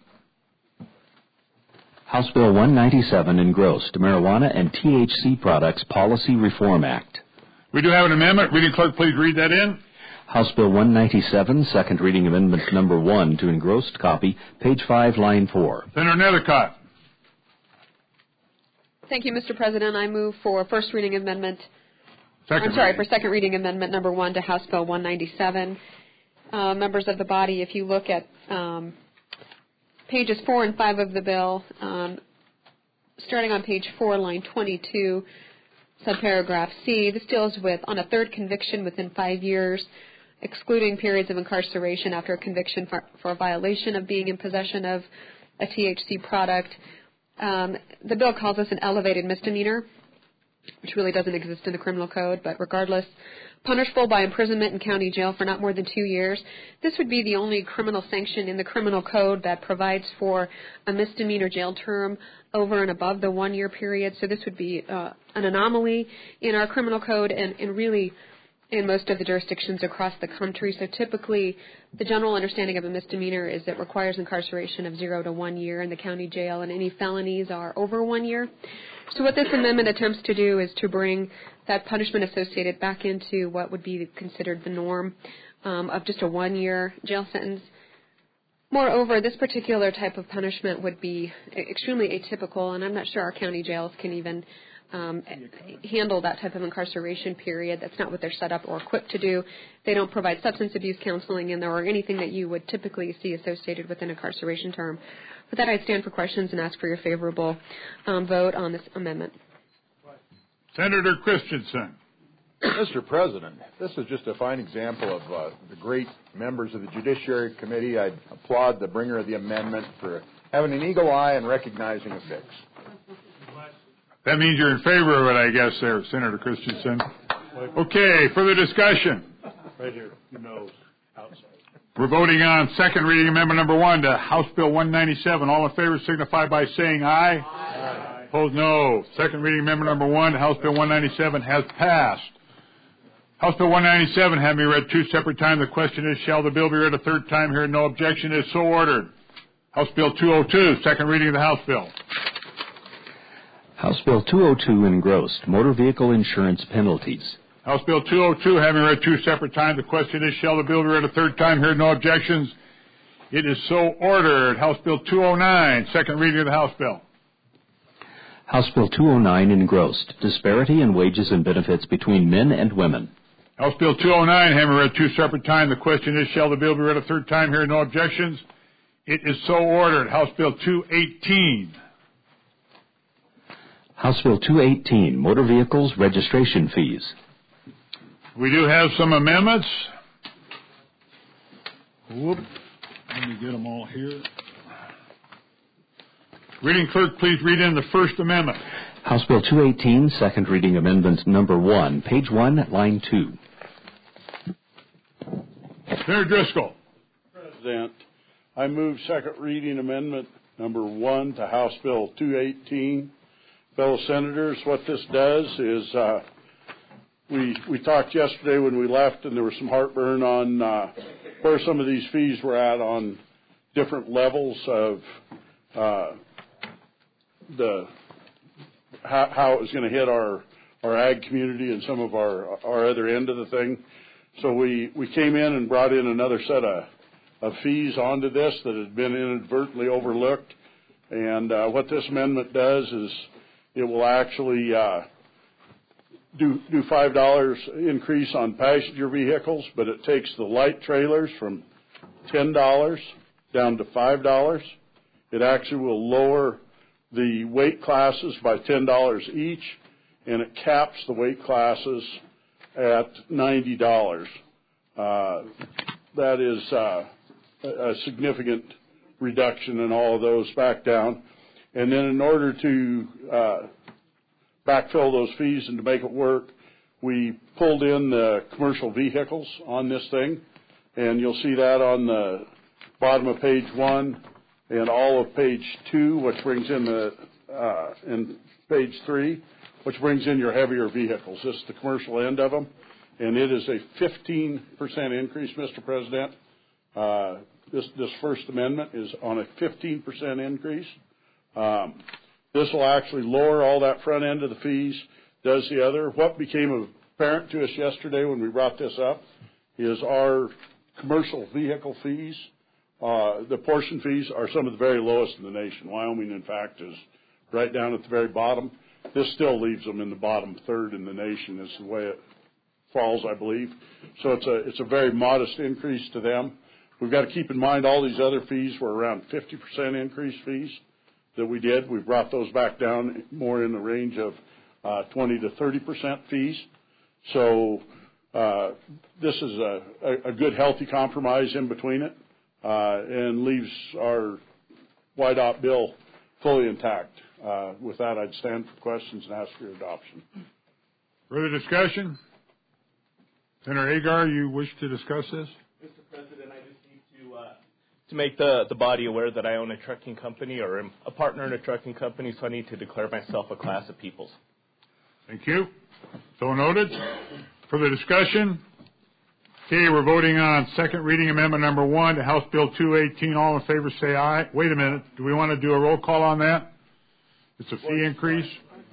House Bill one ninety-seven engrossed, Marijuana and T H C Products Policy Reform Act. We do have an amendment. Reading clerk, please read that in. House Bill one ninety-seven, second reading amendment number one to engrossed copy, page five, line four. Senator Nethercott. Thank you, Mister President. I move for first reading amendment. Second I'm sorry, reading. for second reading amendment number one to House Bill one ninety-seven. Uh, members of the body, if you look at um, pages four and five of the bill, um, starting on page four, line twenty-two, subparagraph C, this deals with on a third conviction within five years, excluding periods of incarceration after a conviction for, for a violation of being in possession of a T H C product. Um, the bill calls this an elevated misdemeanor, which really doesn't exist in the criminal code, but regardless, punishable by imprisonment in county jail for not more than two years. This would be the only criminal sanction in the criminal code that provides for a misdemeanor jail term over and above the one-year period. So this would be uh, an anomaly in our criminal code and, and really in most of the jurisdictions across the country. So typically, the general understanding of a misdemeanor is it requires incarceration of zero to one year in the county jail, and any felonies are over one year. So what this amendment attempts to do is to bring that punishment associated back into what would be considered the norm um, of just a one-year jail sentence. Moreover, this particular type of punishment would be extremely atypical, and I'm not sure our county jails can even Um, handle that type of incarceration period. That's not what they're set up or equipped to do. They don't provide substance abuse counseling in there or anything that you would typically see associated with an incarceration term. With that, I stand for questions and ask for your favorable um, vote on this amendment. Senator Christensen. Mister President, this is just a fine example of uh, the great members of the Judiciary Committee. I applaud the bringer of the amendment for having an eagle eye and recognizing a fix. That means you're in favor of it, I guess, there, Senator Christensen. Okay, further discussion. Right here, your nose, outside. We're voting on second reading amendment number one to House Bill one ninety-seven. All in favor signify by saying aye. Aye. Opposed, no. Second reading amendment number one to House Bill one ninety-seven has passed. House Bill one ninety-seven having been read two separate times. The question is, shall the bill be read a third time? Here, no objection is so ordered. House Bill two oh two, second reading of the House bill. House Bill two oh two engrossed, motor vehicle insurance penalties. House Bill two oh two having read two separate times. The question is, shall the bill be read a third time? Here, no objections. It is so ordered. House Bill two oh nine, second reading of the House bill. House Bill two oh nine engrossed, disparity in wages and benefits between men and women. House Bill two oh nine having read two separate times. The question is, shall the bill be read a third time? Here, no objections. It is so ordered. House Bill two eighteen. House Bill two eighteen, motor vehicles registration fees. We do have some amendments. Whoop. Let me get them all here. Reading clerk, please read in the first amendment. House Bill two eighteen, second reading amendment number one, page one, line two. Senator Driscoll. President, I move second reading amendment number one to House Bill two eighteen. Fellow senators, what this does is uh, we we talked yesterday when we left, and there was some heartburn on uh, where some of these fees were at on different levels of uh, the how, how it was going to hit our our ag community and some of our our other end of the thing. So we we came in and brought in another set of of fees onto this that had been inadvertently overlooked. And uh, what this amendment does is it will actually uh, do do five dollars increase on passenger vehicles, but it takes the light trailers from ten dollars down to five dollars. It actually will lower the weight classes by ten dollars each, and it caps the weight classes at ninety dollars. Uh, that is uh, a significant reduction in all of those back down. And then in order to uh, backfill those fees and to make it work, we pulled in the commercial vehicles on this thing, and you'll see that on the bottom of page one and all of page two, which brings in the uh, in page three, which brings in your heavier vehicles. This is the commercial end of them, and it is a fifteen percent increase, Mister President. Uh, this this first amendment is on a fifteen percent increase. Um, this will actually lower all that front end of the fees, does the other. What became apparent to us yesterday when we brought this up is our commercial vehicle fees, uh, the portion fees are some of the very lowest in the nation. Wyoming, in fact, is right down at the very bottom. This still leaves them in the bottom third in the nation is the way it falls, I believe. So it's a, it's a very modest increase to them. We've got to keep in mind all these other fees were around fifty percent increase fees that we did. We brought those back down more in the range of uh, twenty to thirty percent fees. So uh, this is a, a, a good, healthy compromise in between it uh, and leaves our Y DOT bill fully intact. Uh, with that, I'd stand for questions and ask for your adoption. Further discussion? Senator Agar, you wish to discuss this? Mister President, I just need to uh, to make the, the body aware that I own a trucking company or am a partner in a trucking company, so I need to declare myself a class of peoples. Thank you. So noted. Further discussion? Okay, we're voting on second reading amendment number one to House Bill two eighteen. All in favor say aye. Wait a minute. Do we want to do a roll call on that? It's a fee increase.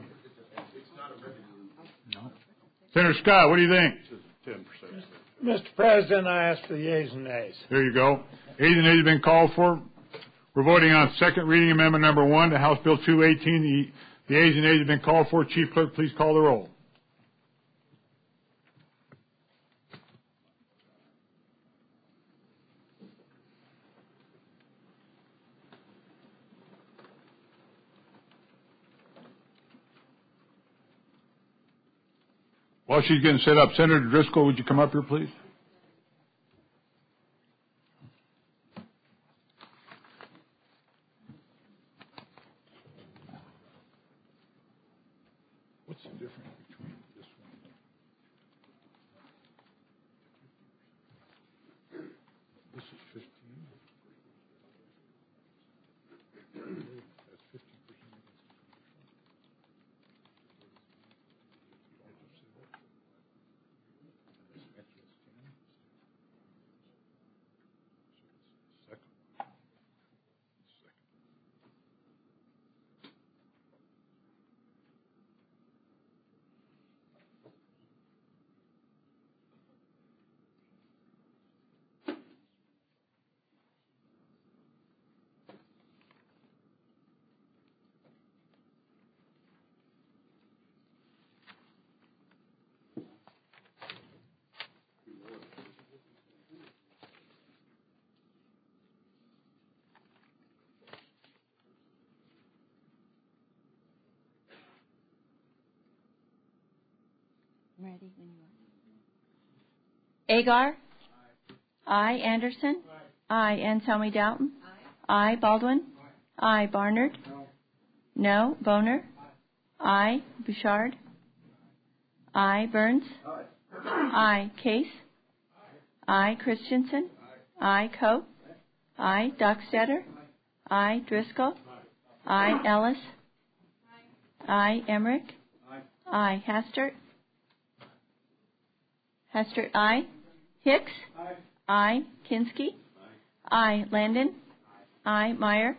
No. Senator Scott, what do you think? ten percent. Mister President, I ask for the yeas and nays. There you go. Ayes and nays have been called for. We're voting on second reading amendment number one to House Bill two eighteen. The, the ayes and nays have been called for. Chief Clerk, please call the roll. While she's getting set up, Senator Driscoll, would you come up here, please? What's the difference between this one? This is fifteen. That's fifteen percent. Ready when you are. Agar? Aye. Anderson? Aye. Anselmi Doughton? Aye. Baldwin? Aye. Barnard? No. Boner? Aye. Bouchard? Aye. Burns? Aye. Case? I. Christensen. I. Coe. I. Dockstader. I. Driscoll. I. Ellis. I. Emmerich. I. Hastert. Hastert, I. Hicks. I. Kinski. I. Landon. I. Meyer.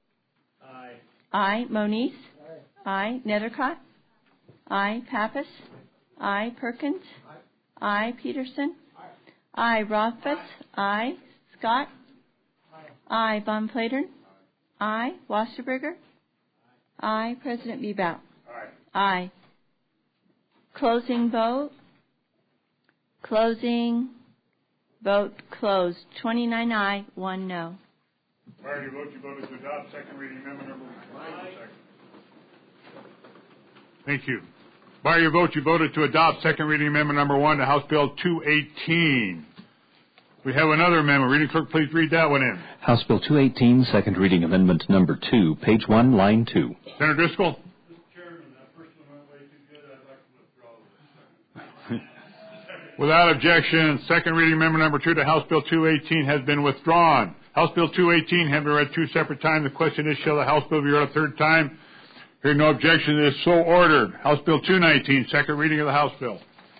I. Moniz. I. Nethercott. I. Pappas. I. Perkins. I. Peterson. I. Rothfuss. I. Scott. I. Von Platern. I. Wasserberger. I. President Bebout. Aye. Closing vote. Closing vote closed. twenty-nine aye, one no. Prior to your vote, you voted to adopt second reading amendment number one. Thank you. By your vote, you voted to adopt second reading amendment number one to House Bill two eighteen. We have another amendment. Reading clerk, please read that one in. House Bill two eighteen, second reading amendment number two, page one, line two. Senator Driscoll. Without objection, second reading amendment number two to House Bill two eighteen has been withdrawn. House Bill two eighteen has been read two separate times. The question is, shall the House Bill be read a third time? Hearing no objection, it is so ordered. House Bill two nineteen, second reading of the House Bill.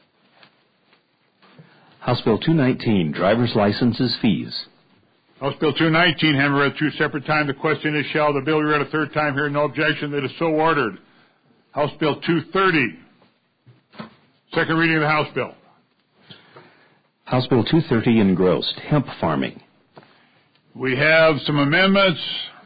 House Bill two nineteen, driver's licenses fees. House Bill two nineteen has been read two separate times. The question is, shall the bill be read a third time? Hearing no objection, it is so ordered. House Bill two thirty, second reading of the House Bill. House Bill two thirty, engrossed, hemp farming. We have some amendments.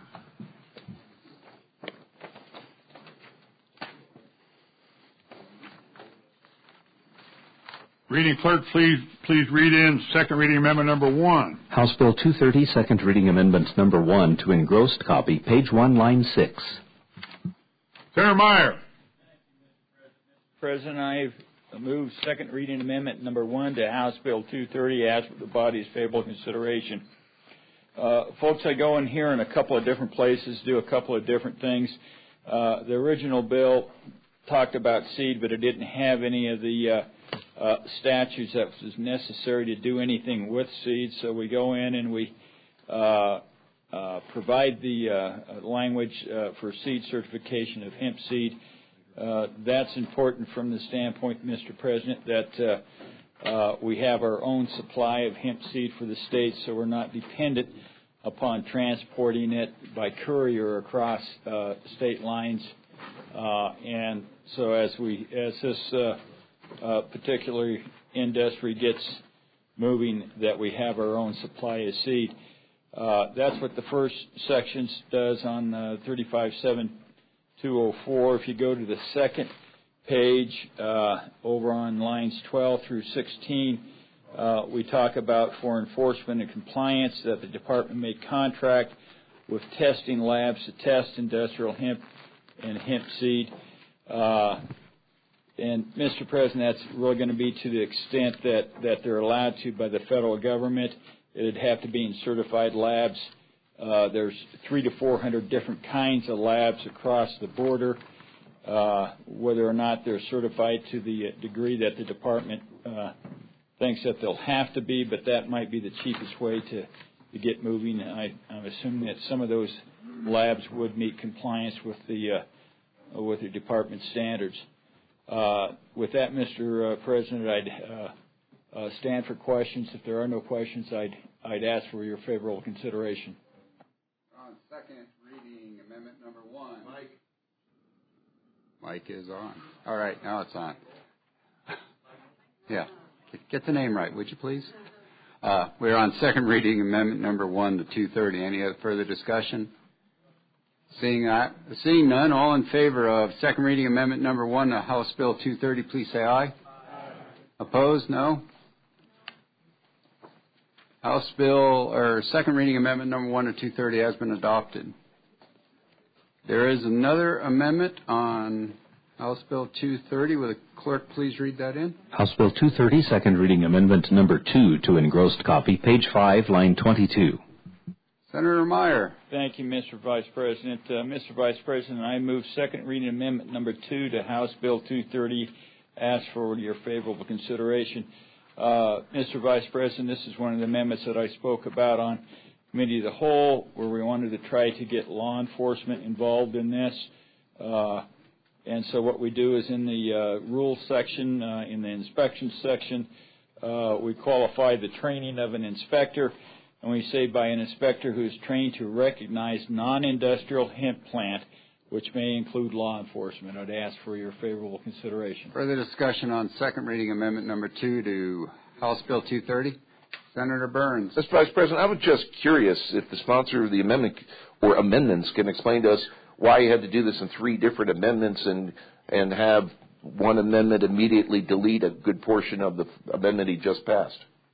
Reading clerk, please please read in second reading amendment number one. House Bill two thirty, second reading amendment number one to engrossed copy, page one, line six. Senator Meyer. President, I've moved second reading amendment number one to House Bill two thirty, ask for the body's favorable consideration. Uh, folks, I go in here in a couple of different places, do a couple of different things. Uh, the original bill talked about seed, but it didn't have any of the uh, uh, statutes that was necessary to do anything with seed. So we go in and we uh, uh, provide the uh, language uh, for seed certification of hemp seed. Uh, that's important from the standpoint, Mister President, that uh, uh, we have our own supply of hemp seed for the state, so we're not dependent upon transporting it by courier across uh, state lines. Uh, and so as we, as this uh, uh, particular industry gets moving, that we have our own supply of seed. Uh, that's what the first section does on uh, thirty-five seven two oh four. If you go to the second page, uh, over on lines twelve through sixteen, uh, we talk about for enforcement and compliance that the department may contract with testing labs to test industrial hemp and hemp seed. Uh, and, Mister President, that's really going to be to the extent that, that they're allowed to by the federal government. It would have to be in certified labs. Uh, there's three to four hundred different kinds of labs across the border. Uh, whether or not they're certified to the degree that the department uh, thinks that they'll have to be, but that might be the cheapest way to, to get moving. I, I'm assuming that some of those labs would meet compliance with the uh, with the department standards. Uh, with that, Mister President, I'd uh, uh, stand for questions. If there are no questions, I'd I'd ask for your favorable consideration. On second reading amendment number one. Mike. Mike is on. All right, now it's on. Yeah. Get the name right, would you please? Uh, we're on second reading amendment number one to two thirty. Any other further discussion? Seeing, uh, seeing none, all in favor of second reading amendment number one to House Bill two thirty, please say aye. Aye. Opposed? No. House Bill, or second reading amendment number one to two thirty has been adopted. There is another amendment on House Bill two thirty. Will the clerk please read that in? House Bill two thirty, second reading amendment number two to engrossed copy, page five, line twenty-two. Senator Meyer. Thank you, Mister Vice President. Uh, Mister Vice President, I move second reading amendment number two to House Bill two thirty. Ask for your favorable consideration. Uh, Mister Vice President, this is one of the amendments that I spoke about on Committee of the Whole, where we wanted to try to get law enforcement involved in this. Uh, and so what we do is in the uh, rules section, uh, in the inspection section, uh, we qualify the training of an inspector, and we say by an inspector who is trained to recognize non-industrial hemp plant, which may include law enforcement. I'd ask for your favorable consideration. Further discussion on second reading amendment number two to House Bill two thirty. Senator Burns. Mister Vice President, I was just curious if the sponsor of the amendment or amendments can explain to us why you had to do this in three different amendments and and have one amendment immediately delete a good portion of the amendment he just passed.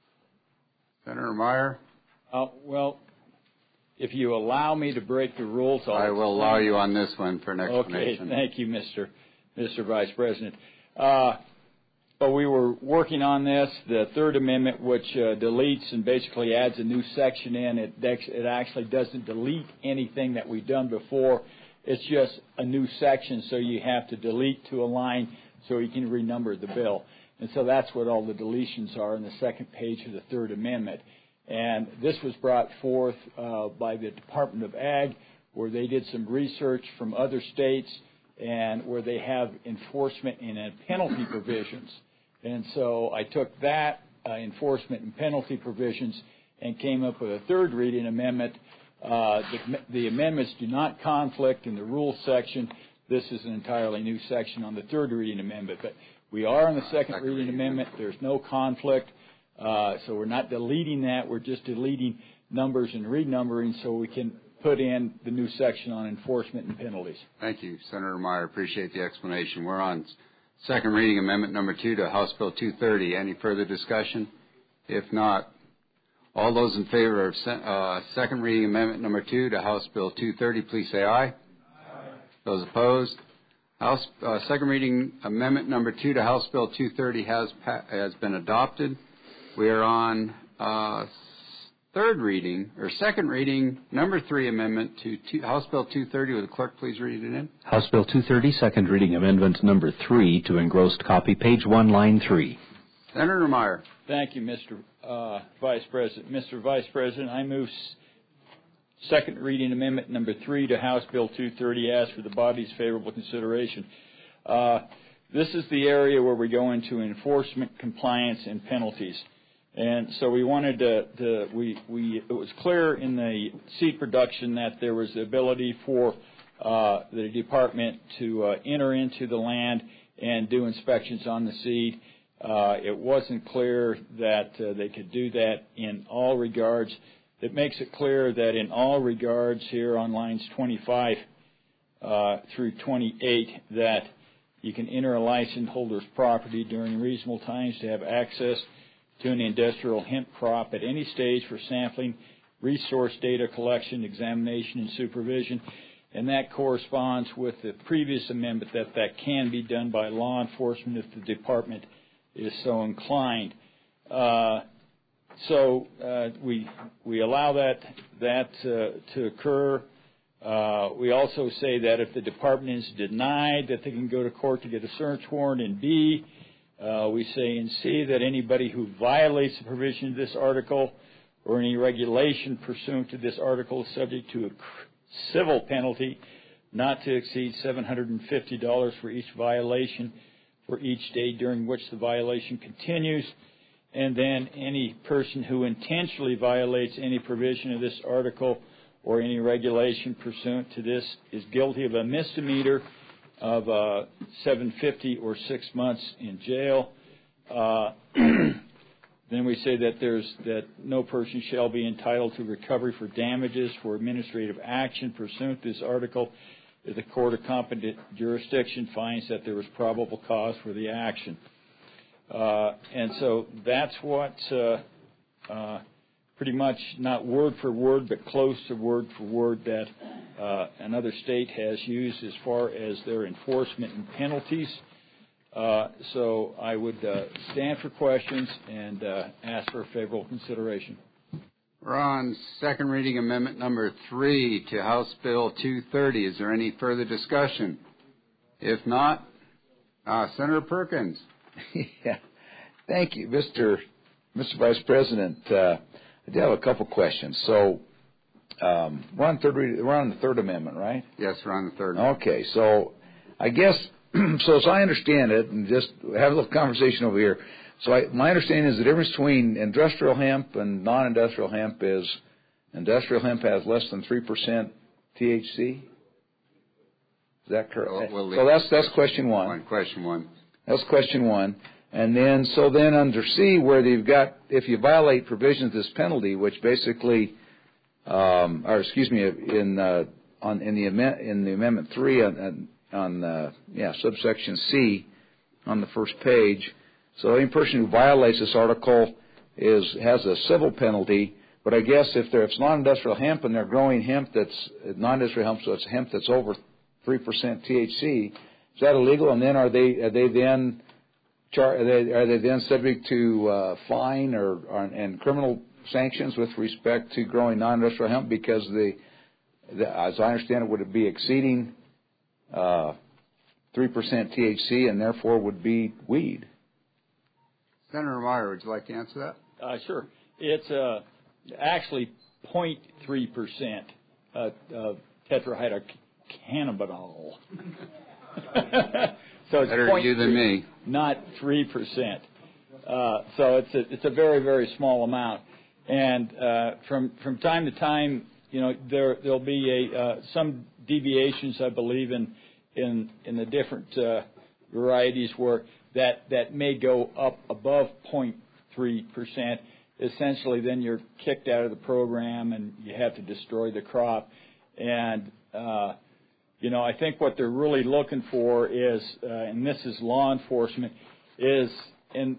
Senator Meyer. Uh, well, if you allow me to break the rules, I'll I will allow you on this one for an explanation. Okay, thank you, Mister Mister Vice President. Uh, but we were working on this, the Third Amendment, which uh, deletes and basically adds a new section in. It, it actually doesn't delete anything that we've done before. It's just a new section, so you have to delete to a line so you can renumber the bill. And so that's what all the deletions are in the second page of the Third Amendment. And this was brought forth uh, by the Department of Ag, where they did some research from other states and where they have enforcement and penalty provisions. And so I took that uh, enforcement and penalty provisions and came up with a third reading amendment. Uh, the, the amendments do not conflict in the rules section. This is an entirely new section on the third reading amendment. But we are on the second, second reading amendment. There's no conflict. Uh, so we're not deleting that. We're just deleting numbers and renumbering so we can put in the new section on enforcement and penalties. Thank you, Senator Meyer. Appreciate the explanation. We're on second reading amendment number two to House Bill two thirty. Any further discussion? If not, all those in favor of uh, second reading amendment number two to House Bill two thirty, please say aye. Aye. Those opposed? House uh, second reading amendment number two to House Bill two thirty has pa- has been adopted. We are on uh, third reading, or second reading, number three amendment to two, House Bill two thirty. Will the clerk please read it in? House Bill two thirty, second reading amendment number three to engrossed copy, page one, line three. Senator Meyer. Thank you, Mister Uh, Vice President. Mister Vice President, I move s- second reading amendment number three to House Bill two thirty. Ask for the body's favorable consideration. Uh, this is the area where we go into enforcement, compliance, and penalties. And so we wanted to, to we, we, it was clear in the seed production that there was the ability for uh, the department to uh, enter into the land and do inspections on the seed. Uh, it wasn't clear that uh, they could do that in all regards. It makes it clear that in all regards here on lines twenty-five uh, through twenty-eight that you can enter a license holder's property during reasonable times to have access to an industrial hemp crop at any stage for sampling, resource data collection, examination, and supervision. And that corresponds with the previous amendment that that can be done by law enforcement if the department is so inclined. Uh, so uh, we we allow that that uh, to occur. Uh, we also say that if the department is denied, that they can go to court to get a search warrant. And B, uh, we say in C that anybody who violates the provision of this article or any regulation pursuant to this article is subject to a civil penalty not to exceed seven hundred fifty dollars for each violation for each day during which the violation continues. And then any person who intentionally violates any provision of this article or any regulation pursuant to this is guilty of a misdemeanor of uh, seven hundred fifty dollars or six months in jail. Uh, then we say that there's that no person shall be entitled to recovery for damages for administrative action pursuant to this article if the court of competent jurisdiction finds that there was probable cause for the action. Uh, and so that's what uh, uh, pretty much not word for word, but close to word for word that uh, another state has used as far as their enforcement and penalties. Uh, so I would uh, stand for questions and uh, ask for favorable consideration. We're on second reading amendment number three to House Bill two thirty. Is there any further discussion? If not, uh, Senator Perkins. Yeah. Thank you, Mister Mister Vice President, uh, I do have a couple questions. So um, we're on third. We're on the third amendment, right? Yes, we're on the third. Okay, so I guess so. As I understand it, and just have a little conversation over here. So I, my understanding is the difference between industrial hemp and non-industrial hemp is industrial hemp has less than three percent T H C. Is that correct? We'll, we'll so that's that's question one. one. Question one. That's question one. And then so then under C, where they've got if you violate provisions of this penalty, which basically, um, or excuse me, in uh, on in the amend, in the amendment three on on uh, yeah subsection C on the first page. So any person who violates this article is has a civil penalty. But I guess if they're, if it's non-industrial hemp and they're growing hemp that's non-industrial hemp, so it's hemp that's over three percent T H C, is that illegal? And then are they are they then char- are they are they then subject to uh, fine or, or and criminal sanctions with respect to growing non-industrial hemp because the, the as I understand it, would it be exceeding uh, three percent T H C and therefore would be weed? Senator Meyer, would you like to answer that? Uh, sure. It's uh, actually zero point three percent uh, uh, tetrahydrocannabinol. So it's better you than me. Not three percent. Uh, so it's a it's a very very small amount, and uh, from from time to time, you know, there there'll be a uh, some deviations, I believe, in in in the different uh, varieties where that that may go up above zero point three percent. Essentially, then you're kicked out of the program and you have to destroy the crop. And uh, you know, I think what they're really looking for is, uh, and this is law enforcement, is in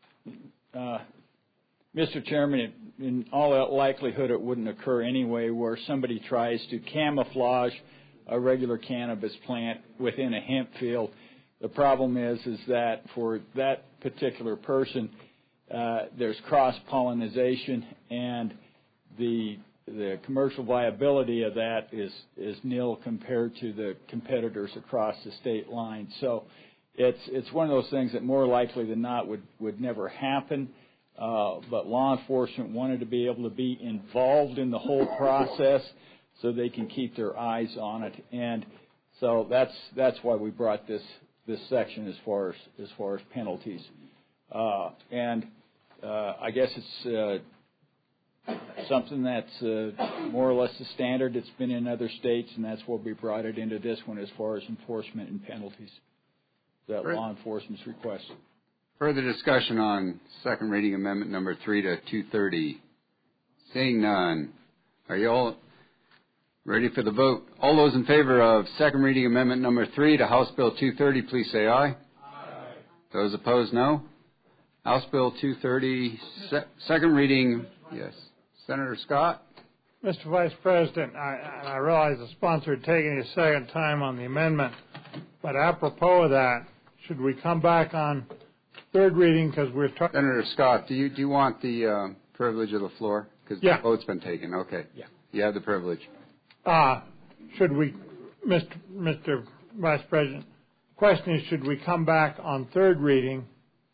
uh, Mister Chairman, in all likelihood, it wouldn't occur anyway, where somebody tries to camouflage a regular cannabis plant within a hemp field. The problem is, is that for that particular person, uh, there's cross-pollination, and the the commercial viability of that is is nil compared to the competitors across the state line. So it's it's one of those things that more likely than not would would never happen. Uh, but law enforcement wanted to be able to be involved in the whole process so they can keep their eyes on it, and so that's that's why we brought this this section as far as as far as penalties. Uh, and uh, I guess it's uh, something that's uh, more or less the standard. It's been in other states, and that's why we brought it into this one as far as enforcement and penalties that Great. law enforcement's request. Further discussion on second reading amendment number three to two thirty. Seeing none. Are you all ready for the vote? All those in favor of second reading amendment number three to House Bill two thirty, please say aye. Aye. Those opposed, no. House Bill two thirty, se- second reading, yes. Senator Scott? Mister Vice President, I, I realize the sponsor had taken a second time on the amendment, but apropos of that, should we come back on third reading because we're talking... Senator Scott, do you do you want the uh, privilege of the floor? Because yeah. the vote's been taken. Okay. Yeah. You have the privilege. Uh, should we, Mister Mister Vice President, question is, should we come back on third reading,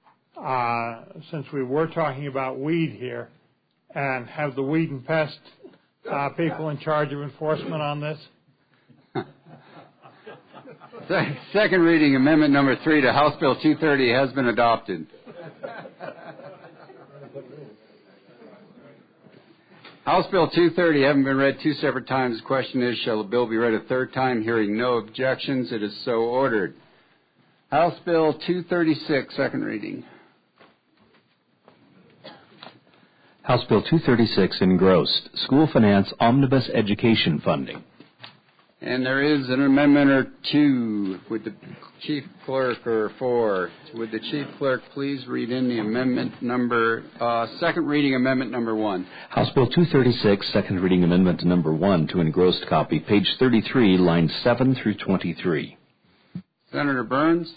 uh, since we were talking about weed here, and have the weed and pest uh, people in charge of enforcement on this? Second reading amendment number three to House Bill two thirty has been adopted. House Bill two thirty having been read two separate times. The question is, shall the bill be read a third time? Hearing no objections, it is so ordered. House Bill two thirty-six, second reading. House Bill two thirty-six engrossed, School Finance Omnibus Education Funding. And there is an amendment or two. Would the Chief Clerk, or four, would the Chief Clerk please read in the amendment number, uh, second reading amendment number one. House Bill two thirty-six, second reading amendment number one to engrossed copy, page thirty-three, lines seven through twenty-three. Senator Burns?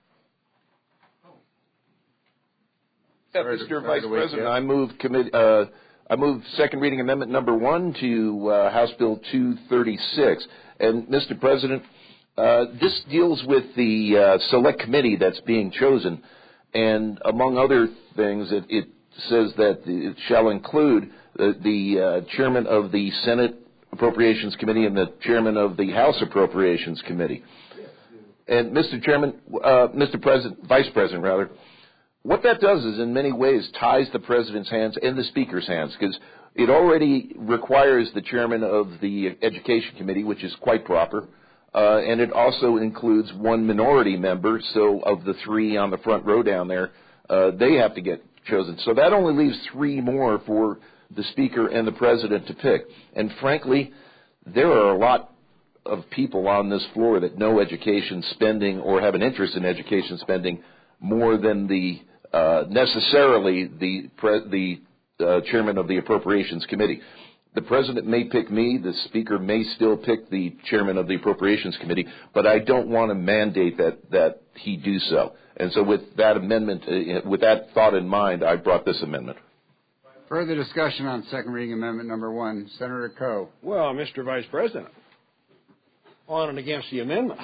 Yeah, Mister Vice President, I move committee, uh, I move second reading amendment number one to uh, House Bill two thirty-six. And, Mister President, uh, this deals with the uh, select committee that's being chosen. And among other things, it, it says that it shall include the, the uh, chairman of the Senate Appropriations Committee and the chairman of the House Appropriations Committee. And Mister Chairman, uh, Mister President, Vice President, rather, what that does is in many ways ties the President's hands and the Speaker's hands, because it already requires the chairman of the Education Committee, which is quite proper, uh, and it also includes one minority member. So of the three on the front row down there, uh, they have to get chosen. So that only leaves three more for the Speaker and the President to pick. And frankly, there are a lot of people on this floor that know education spending or have an interest in education spending more than the uh, necessarily the pre- the uh, chairman of the Appropriations Committee. The President may pick me, the Speaker may still pick the chairman of the Appropriations Committee, but I don't want to mandate that, that he do so. And so with that amendment, uh, with that thought in mind, I brought this amendment. Further discussion on second reading amendment number one. Senator Coe. Well, Mister Vice President, on and against the amendment.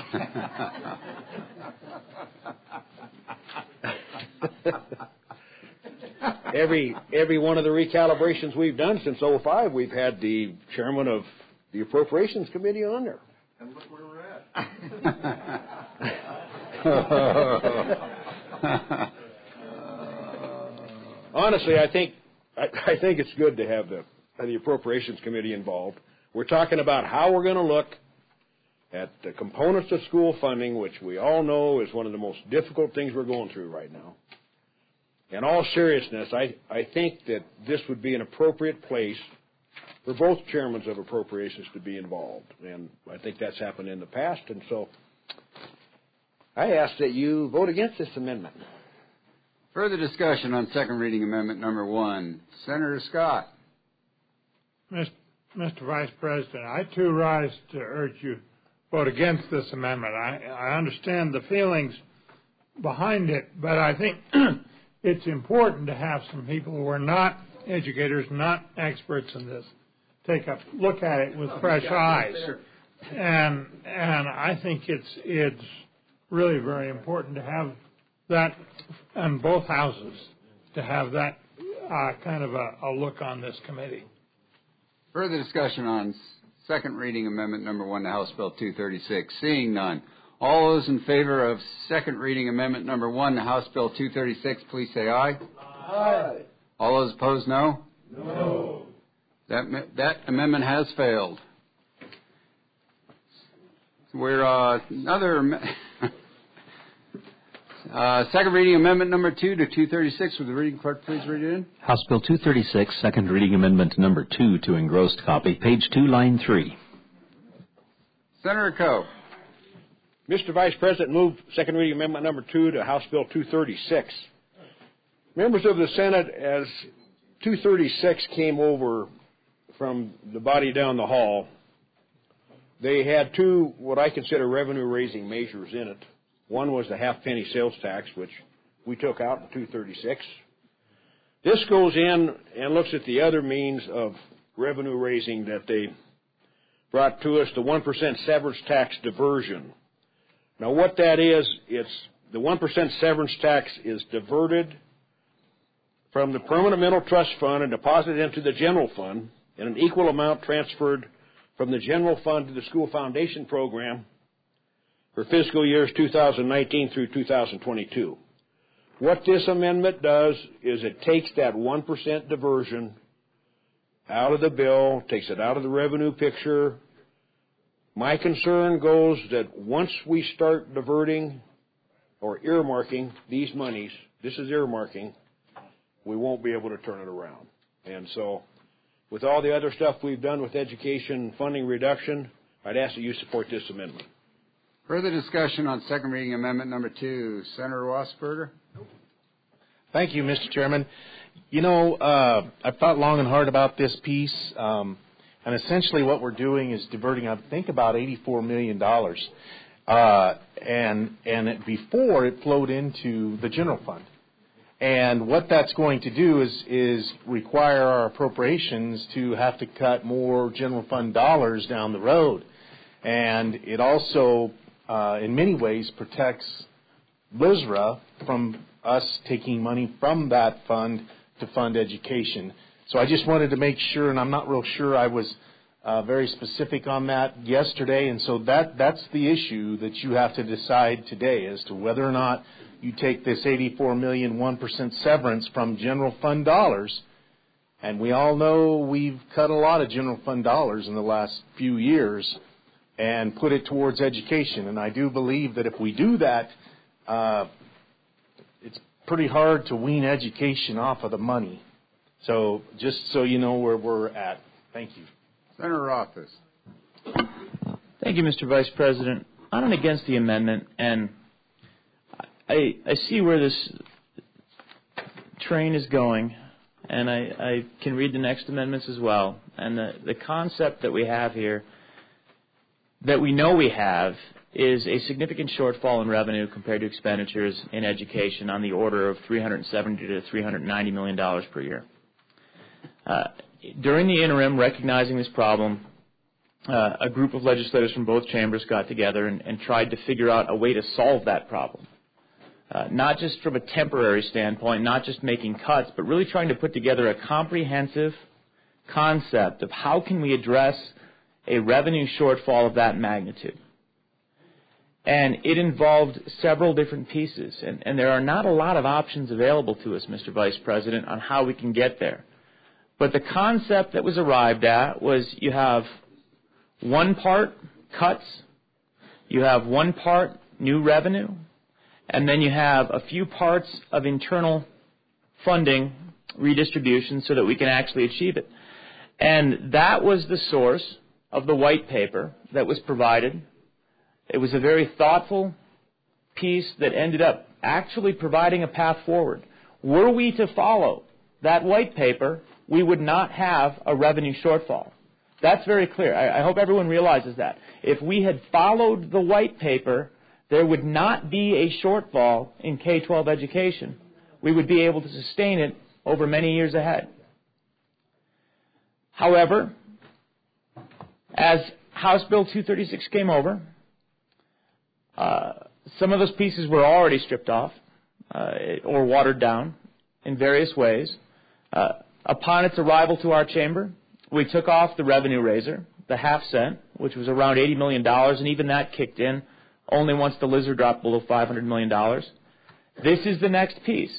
every every one of the recalibrations we've done since oh five, we've had the chairman of the Appropriations Committee on there. And look where we're at. Honestly, I think I, I think it's good to have the the Appropriations Committee involved. We're talking about how we're going to look at the components of school funding, which we all know is one of the most difficult things we're going through right now. In all seriousness, I, I think that this would be an appropriate place for both chairmen of appropriations to be involved. And I think that's happened in the past. And so I ask that you vote against this amendment. Further discussion on second reading amendment number one. Senator Scott. Mister Vice President, I too rise to urge you vote against this amendment. I, I understand the feelings behind it, but I think it's important to have some people who are not educators, not experts in this, take a look at it with fresh eyes. And and I think it's it's really very important to have that in both houses, to have that uh, kind of a, a look on this committee. Further discussion on second reading amendment number one to House Bill two thirty-six. Seeing none. All those in favor of second reading amendment number one to House Bill two thirty-six, please say aye. Aye. All those opposed, no? No. That, that amendment has failed. We're uh, another uh, second reading amendment number two to two thirty-six. Would the reading clerk please read it in? House Bill two thirty-six, second reading amendment number two to engrossed copy, page two, line three. Senator Coe. Mister Vice President, move second reading amendment number two to House Bill two thirty-six. Members of the Senate, as two thirty-six came over from the body down the hall, they had two what I consider revenue-raising measures in it. One was the half-penny sales tax, which we took out in two thirty-six. This goes in and looks at the other means of revenue-raising that they brought to us, the one percent severance tax diversion. Now, what that is, it's the one percent severance tax is diverted from the Permanent Mental Trust Fund and deposited into the general fund, and an equal amount transferred from the general fund to the school foundation program for fiscal years two thousand nineteen through two thousand twenty-two. What this amendment does is it takes that one percent diversion out of the bill, takes it out of the revenue picture. My concern goes that once we start diverting or earmarking these monies, this is earmarking, we won't be able to turn it around. And so with all the other stuff we've done with education funding reduction, I'd ask that you support this amendment. Further discussion on second reading amendment number two. Senator Rossberger. Thank you, Mister Chairman. You know, uh, I've thought long and hard about this piece. Um, And essentially what we're doing is diverting, I think, about eighty-four million dollars. Uh, and and it, before it flowed into the general fund. And what that's going to do is, is require our appropriations to have to cut more general fund dollars down the road. And it also, uh, in many ways, protects L I S R A from us taking money from that fund to fund education. So I just wanted to make sure, and I'm not real sure I was uh, very specific on that yesterday, and so that that's the issue that you have to decide today as to whether or not you take this eighty-four million dollars, one percent severance from general fund dollars. And we all know we've cut a lot of general fund dollars in the last few years and put it towards education. And I do believe that if we do that, uh, it's pretty hard to wean education off of the money. So just so you know where we're at. Thank you. Senator Office. Thank you, Mister Vice President. I'm against the amendment, and I, I see where this train is going, and I, I can read the next amendments as well. And the, the concept that we have here, that we know we have, is a significant shortfall in revenue compared to expenditures in education on the order of three hundred seventy to three hundred ninety million dollars per year. Uh, during the interim, recognizing this problem, uh, a group of legislators from both chambers got together and, and tried to figure out a way to solve that problem. Uh, not just from a temporary standpoint, not just making cuts, but really trying to put together a comprehensive concept of how can we address a revenue shortfall of that magnitude. And it involved several different pieces, and, and there are not a lot of options available to us, Mister Vice President, on how we can get there. But the concept that was arrived at was you have one part cuts, you have one part new revenue, and then you have a few parts of internal funding redistribution so that we can actually achieve it. And that was the source of the white paper that was provided. It was a very thoughtful piece that ended up actually providing a path forward. Were we to follow that white paper, we would not have a revenue shortfall. That's very clear. I, I hope everyone realizes that. If we had followed the white paper, there would not be a shortfall in K twelve education. We would be able to sustain it over many years ahead. However, as House Bill two thirty-six came over, uh, some of those pieces were already stripped off uh, or watered down in various ways. Uh, upon its arrival to our chamber, we took off the revenue raiser, the half cent, which was around eighty million dollars, and even that kicked in only once the lizard dropped below five hundred million dollars. This is the next piece.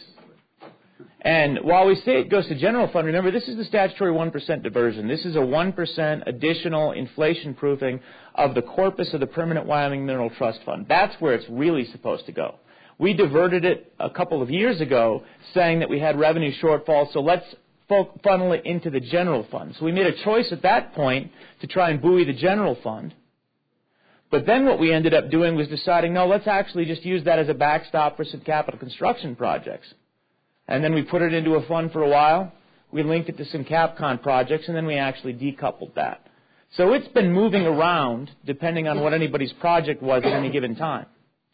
And while we say it goes to general fund, remember, this is the statutory one percent diversion. This is a one percent additional inflation proofing of the corpus of the Permanent Wyoming Mineral Trust Fund. That's where it's really supposed to go. We diverted it a couple of years ago saying that we had revenue shortfalls, so let's funnel it into the general fund. So we made a choice at that point to try and buoy the general fund. But then what we ended up doing was deciding, no, let's actually just use that as a backstop for some capital construction projects. And then we put it into a fund for a while. We linked it to some CapCon projects, and then we actually decoupled that. So it's been moving around depending on what anybody's project was at any given time.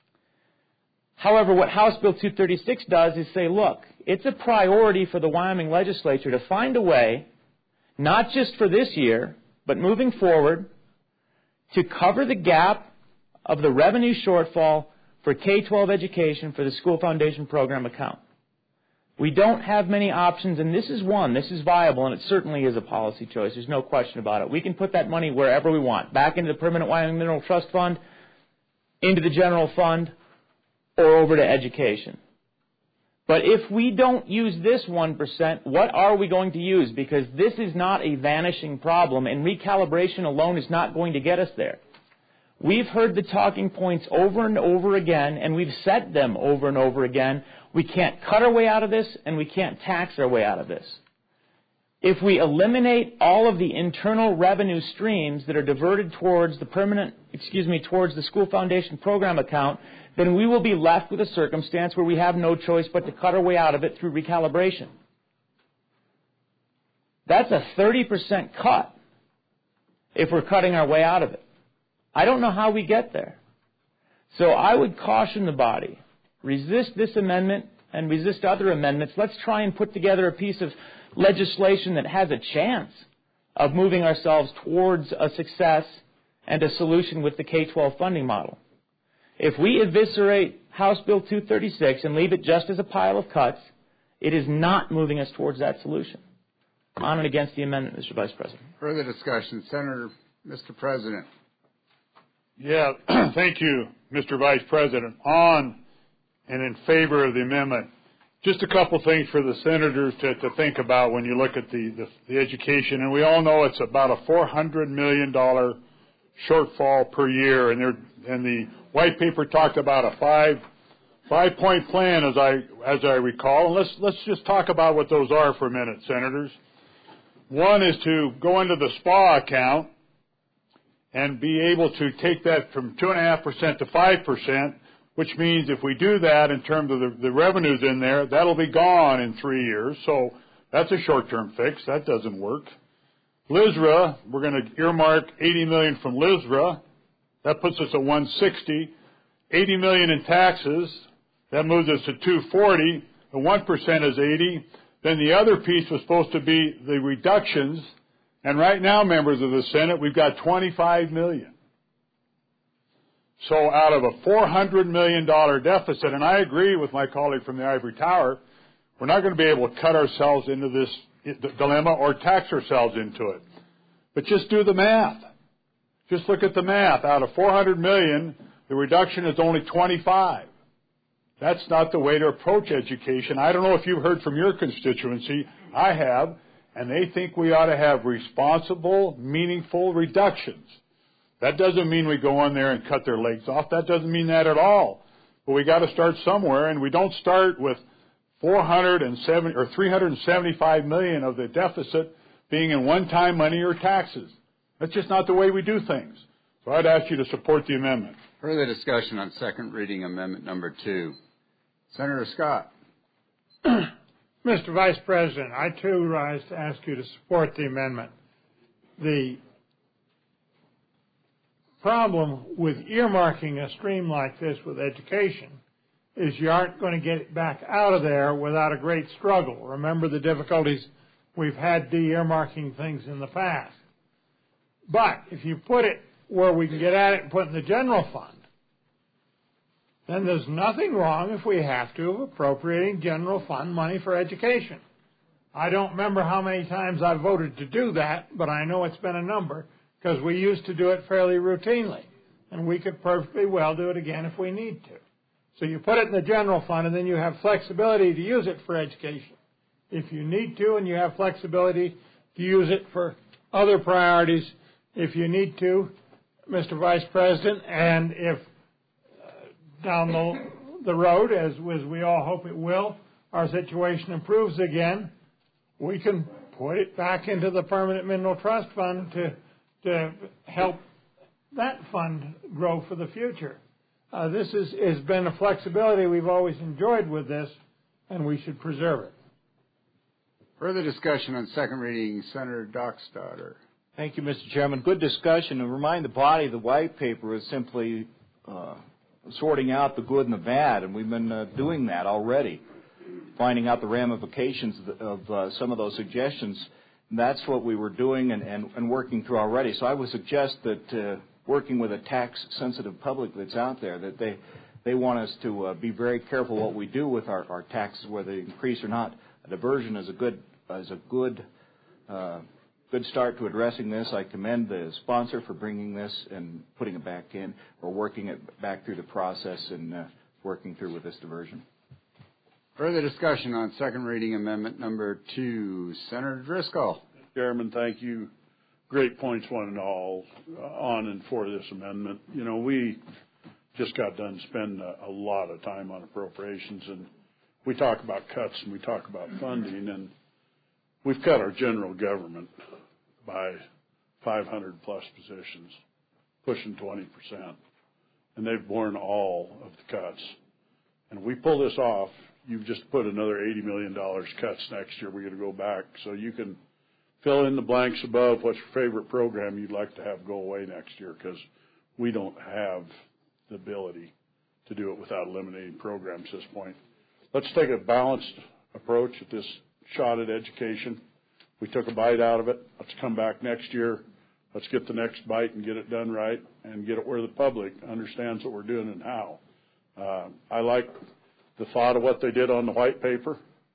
However, what House Bill two thirty-six does is say, look, it's a priority for the Wyoming legislature to find a way, not just for this year, but moving forward, to cover the gap of the revenue shortfall for K twelve education for the School Foundation Program account. We don't have many options, and this is one. This is viable, and it certainly is a policy choice. There's no question about it. We can put that money wherever we want, back into the Permanent Wyoming Mineral Trust Fund, into the general fund, or over to education. But if we don't use this one percent, what are we going to use? Because this is not a vanishing problem, and recalibration alone is not going to get us there. We've heard the talking points over and over again, and we've set them over and over again. We can't cut our way out of this, and we can't tax our way out of this. If we eliminate all of the internal revenue streams that are diverted towards the permanent, excuse me, towards the School Foundation Program account, then we will be left with a circumstance where we have no choice but to cut our way out of it through recalibration. That's a thirty percent cut if we're cutting our way out of it. I don't know how we get there. So I would caution the body. Resist this amendment and resist other amendments. Let's try and put together a piece of legislation that has a chance of moving ourselves towards a success and a solution with the K twelve funding model. If we eviscerate House Bill two thirty-six and leave it just as a pile of cuts, It is not moving us towards that solution. On and against the amendment, Mister Vice President. Further discussion. Senator, Mister President. Yeah, thank you, Mister Vice President. On and in favor of the amendment. Just a couple things for the senators to, to think about when you look at the, the, the education. And we all know it's about a four hundred million dollars shortfall per year. And, there, and the white paper talked about a five, five-point plan, as I, as I recall. And let's, let's just talk about what those are for a minute, senators. One is to go into the S P A account and be able to take that from two point five percent to five percent, which means if we do that in terms of the, the revenues in there, that'll be gone in three years. So that's a short-term fix. That doesn't work. L I S R A, we're going to earmark eighty million dollars from L I S R A. That puts us at one hundred sixty. eighty million dollars in taxes. That moves us to two hundred forty. The one percent is eighty. Then the other piece was supposed to be the reductions. And right now, members of the Senate, we've got twenty-five million dollars. So out of a four hundred million dollars deficit, and I agree with my colleague from the Ivory Tower, we're not going to be able to cut ourselves into this dilemma or tax ourselves into it. But just do the math. Just look at the math. Out of four hundred million dollars, the reduction is only twenty-five. That's not the way to approach education. I don't know if you've heard from your constituency. I have. And they think we ought to have responsible, meaningful reductions. That doesn't mean we go in there and cut their legs off. That doesn't mean that at all. But we got to start somewhere, and we don't start with four hundred seventy or three hundred seventy-five million of the deficit being in one-time money or taxes. That's just not the way we do things. So I'd ask you to support the amendment. Further discussion on second reading amendment number two. Senator Scott. Mister Vice President, I too rise to ask you to support the amendment. The problem with earmarking a stream like this with education is you aren't going to get it back out of there without a great struggle. Remember the difficulties we've had de-earmarking things in the past. But if you put it where we can get at it and put it in the general fund, then there's nothing wrong if we have to of appropriating general fund money for education. I don't remember how many times I've voted to do that, but I know it's been a number because we used to do it fairly routinely, and we could perfectly well do it again if we need to. So you put it in the general fund, and then you have flexibility to use it for education. If you need to, and you have flexibility to use it for other priorities, if you need to, Mister Vice President, and if down the, the road, as, as we all hope it will, our situation improves again, we can put it back into the Permanent Mineral Trust Fund to, to help that fund grow for the future. Uh, this is, has been a flexibility we've always enjoyed with this, and we should preserve it. Further discussion on second reading, Senator Dockstader. Thank you, Mister Chairman. Good discussion. And remind the body the white paper is simply uh, sorting out the good and the bad, and we've been uh, doing that already, finding out the ramifications of uh, some of those suggestions. And that's what we were doing and, and, and working through already. So I would suggest that uh, working with a tax-sensitive public that's out there, that they they want us to uh, be very careful what we do with our, our taxes, whether they increase or not. A diversion is a good is a good uh, good start to addressing this. I commend the sponsor for bringing this and putting it back in, or working it back through the process and uh, working through with this diversion. Further discussion on second reading amendment number two. Senator Driscoll. Chairman, thank you. Great points, one and all, uh, on and for this amendment. You know, we just got done spending a, a lot of time on appropriations, and we talk about cuts and we talk about funding, and we've cut our general government by five hundred plus positions, pushing twenty percent, and they've borne all of the cuts. And if we pull this off, you've just put another eighty million dollars cuts next year. We're going to go back. So you can fill in the blanks above what's your favorite program you'd like to have go away next year, because we don't have the ability to do it without eliminating programs at this point. Let's take a balanced approach at this shot at education. We took a bite out of it. Let's come back next year. Let's get the next bite and get it done right and get it where the public understands what we're doing and how. Uh, I like the thought of what they did on the white paper.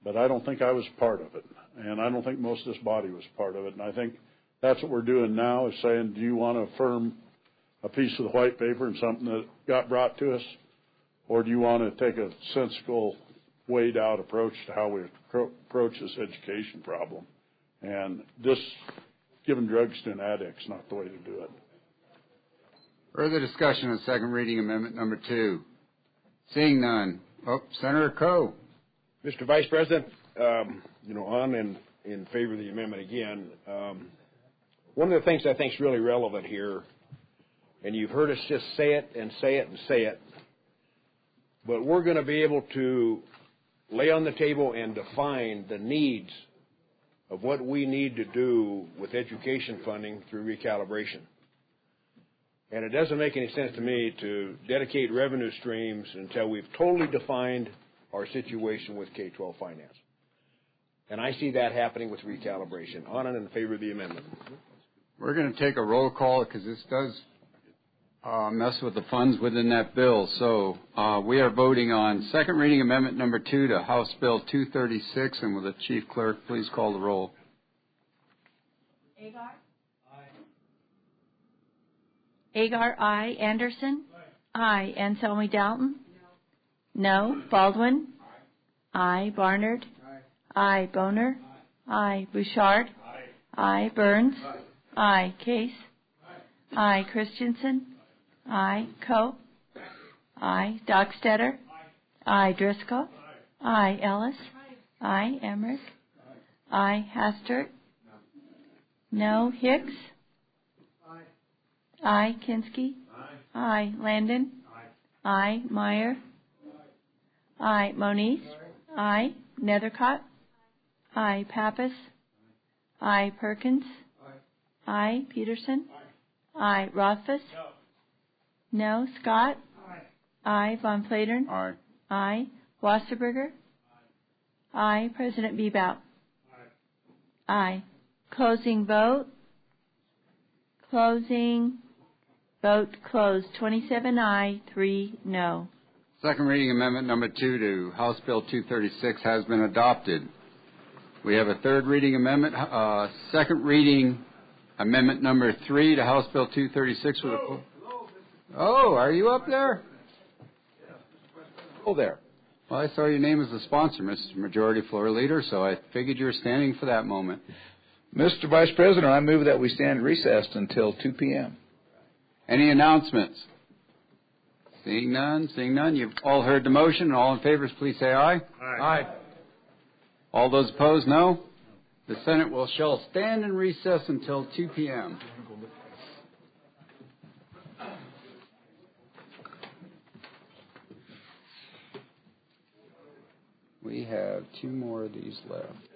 but I don't think I was part of it, and I don't think most of this body was part of it. And I think that's what we're doing now is saying, do you want to affirm a piece of the white paper and something that got brought to us, or do you want to take a sensible, weighed-out approach to how we approach this education problem? And this, giving drugs to an addict is not the way to do it. Further discussion on second reading amendment number two. Seeing none. Oh, Senator Coe. Mister Vice President, um, you know, on in, in favor of the amendment again. Um, one of the things I think is really relevant here, and you've heard us just say it and say it and say it, but we're going to be able to lay on the table and define the needs of what we need to do with education funding through recalibration. And it doesn't make any sense to me to dedicate revenue streams until we've totally defined our situation with K twelve finance. And I see that happening with recalibration. On and in favor of the amendment. We're going to take a roll call because this does uh, mess with the funds within that bill. So uh, we are voting on second reading amendment number two to House Bill two thirty-six. And will the Chief Clerk please call the roll? Agar? Agar, aye. Anderson? Aye. Anselmi Dalton? No. No. Baldwin? Aye. Barnard? Aye. Boner? Aye. Bouchard? Aye. Burns? Aye. Case? Aye. Christensen? Aye. Coe? Aye. Dockstetter? Aye. Driscoll? Aye. Ellis? Aye. Emmerich? Aye. Hastert? No. Hicks? Aye. Kinski? Aye. Landon? Aye. Meyer? Aye. Moniz? Aye. Nethercott? Aye. Pappas? Aye. Perkins? Aye. Peterson? Aye. Rothfuss? No. Scott? Aye. Von Flatern? Aye. Aye. Wasserberger? Aye. President Bebout? Aye. Closing vote? Closing vote closed. twenty-seven aye, three no. Second reading amendment number two to House Bill two thirty-six has been adopted. We have a third reading amendment, uh, second reading amendment number three to House Bill two thirty-six. With a, oh, are you up there? Oh, there. Well, I saw your name as the sponsor, Mister Majority Floor Leader, so I figured you were standing for that moment. Mister Vice President, I move that we stand recessed until two p.m. Any announcements? Seeing none, seeing none. You've all heard the motion. All in favor, please say aye. Aye. Aye. All those opposed, no. The Senate will shall stand in recess until two p.m. We have two more of these left.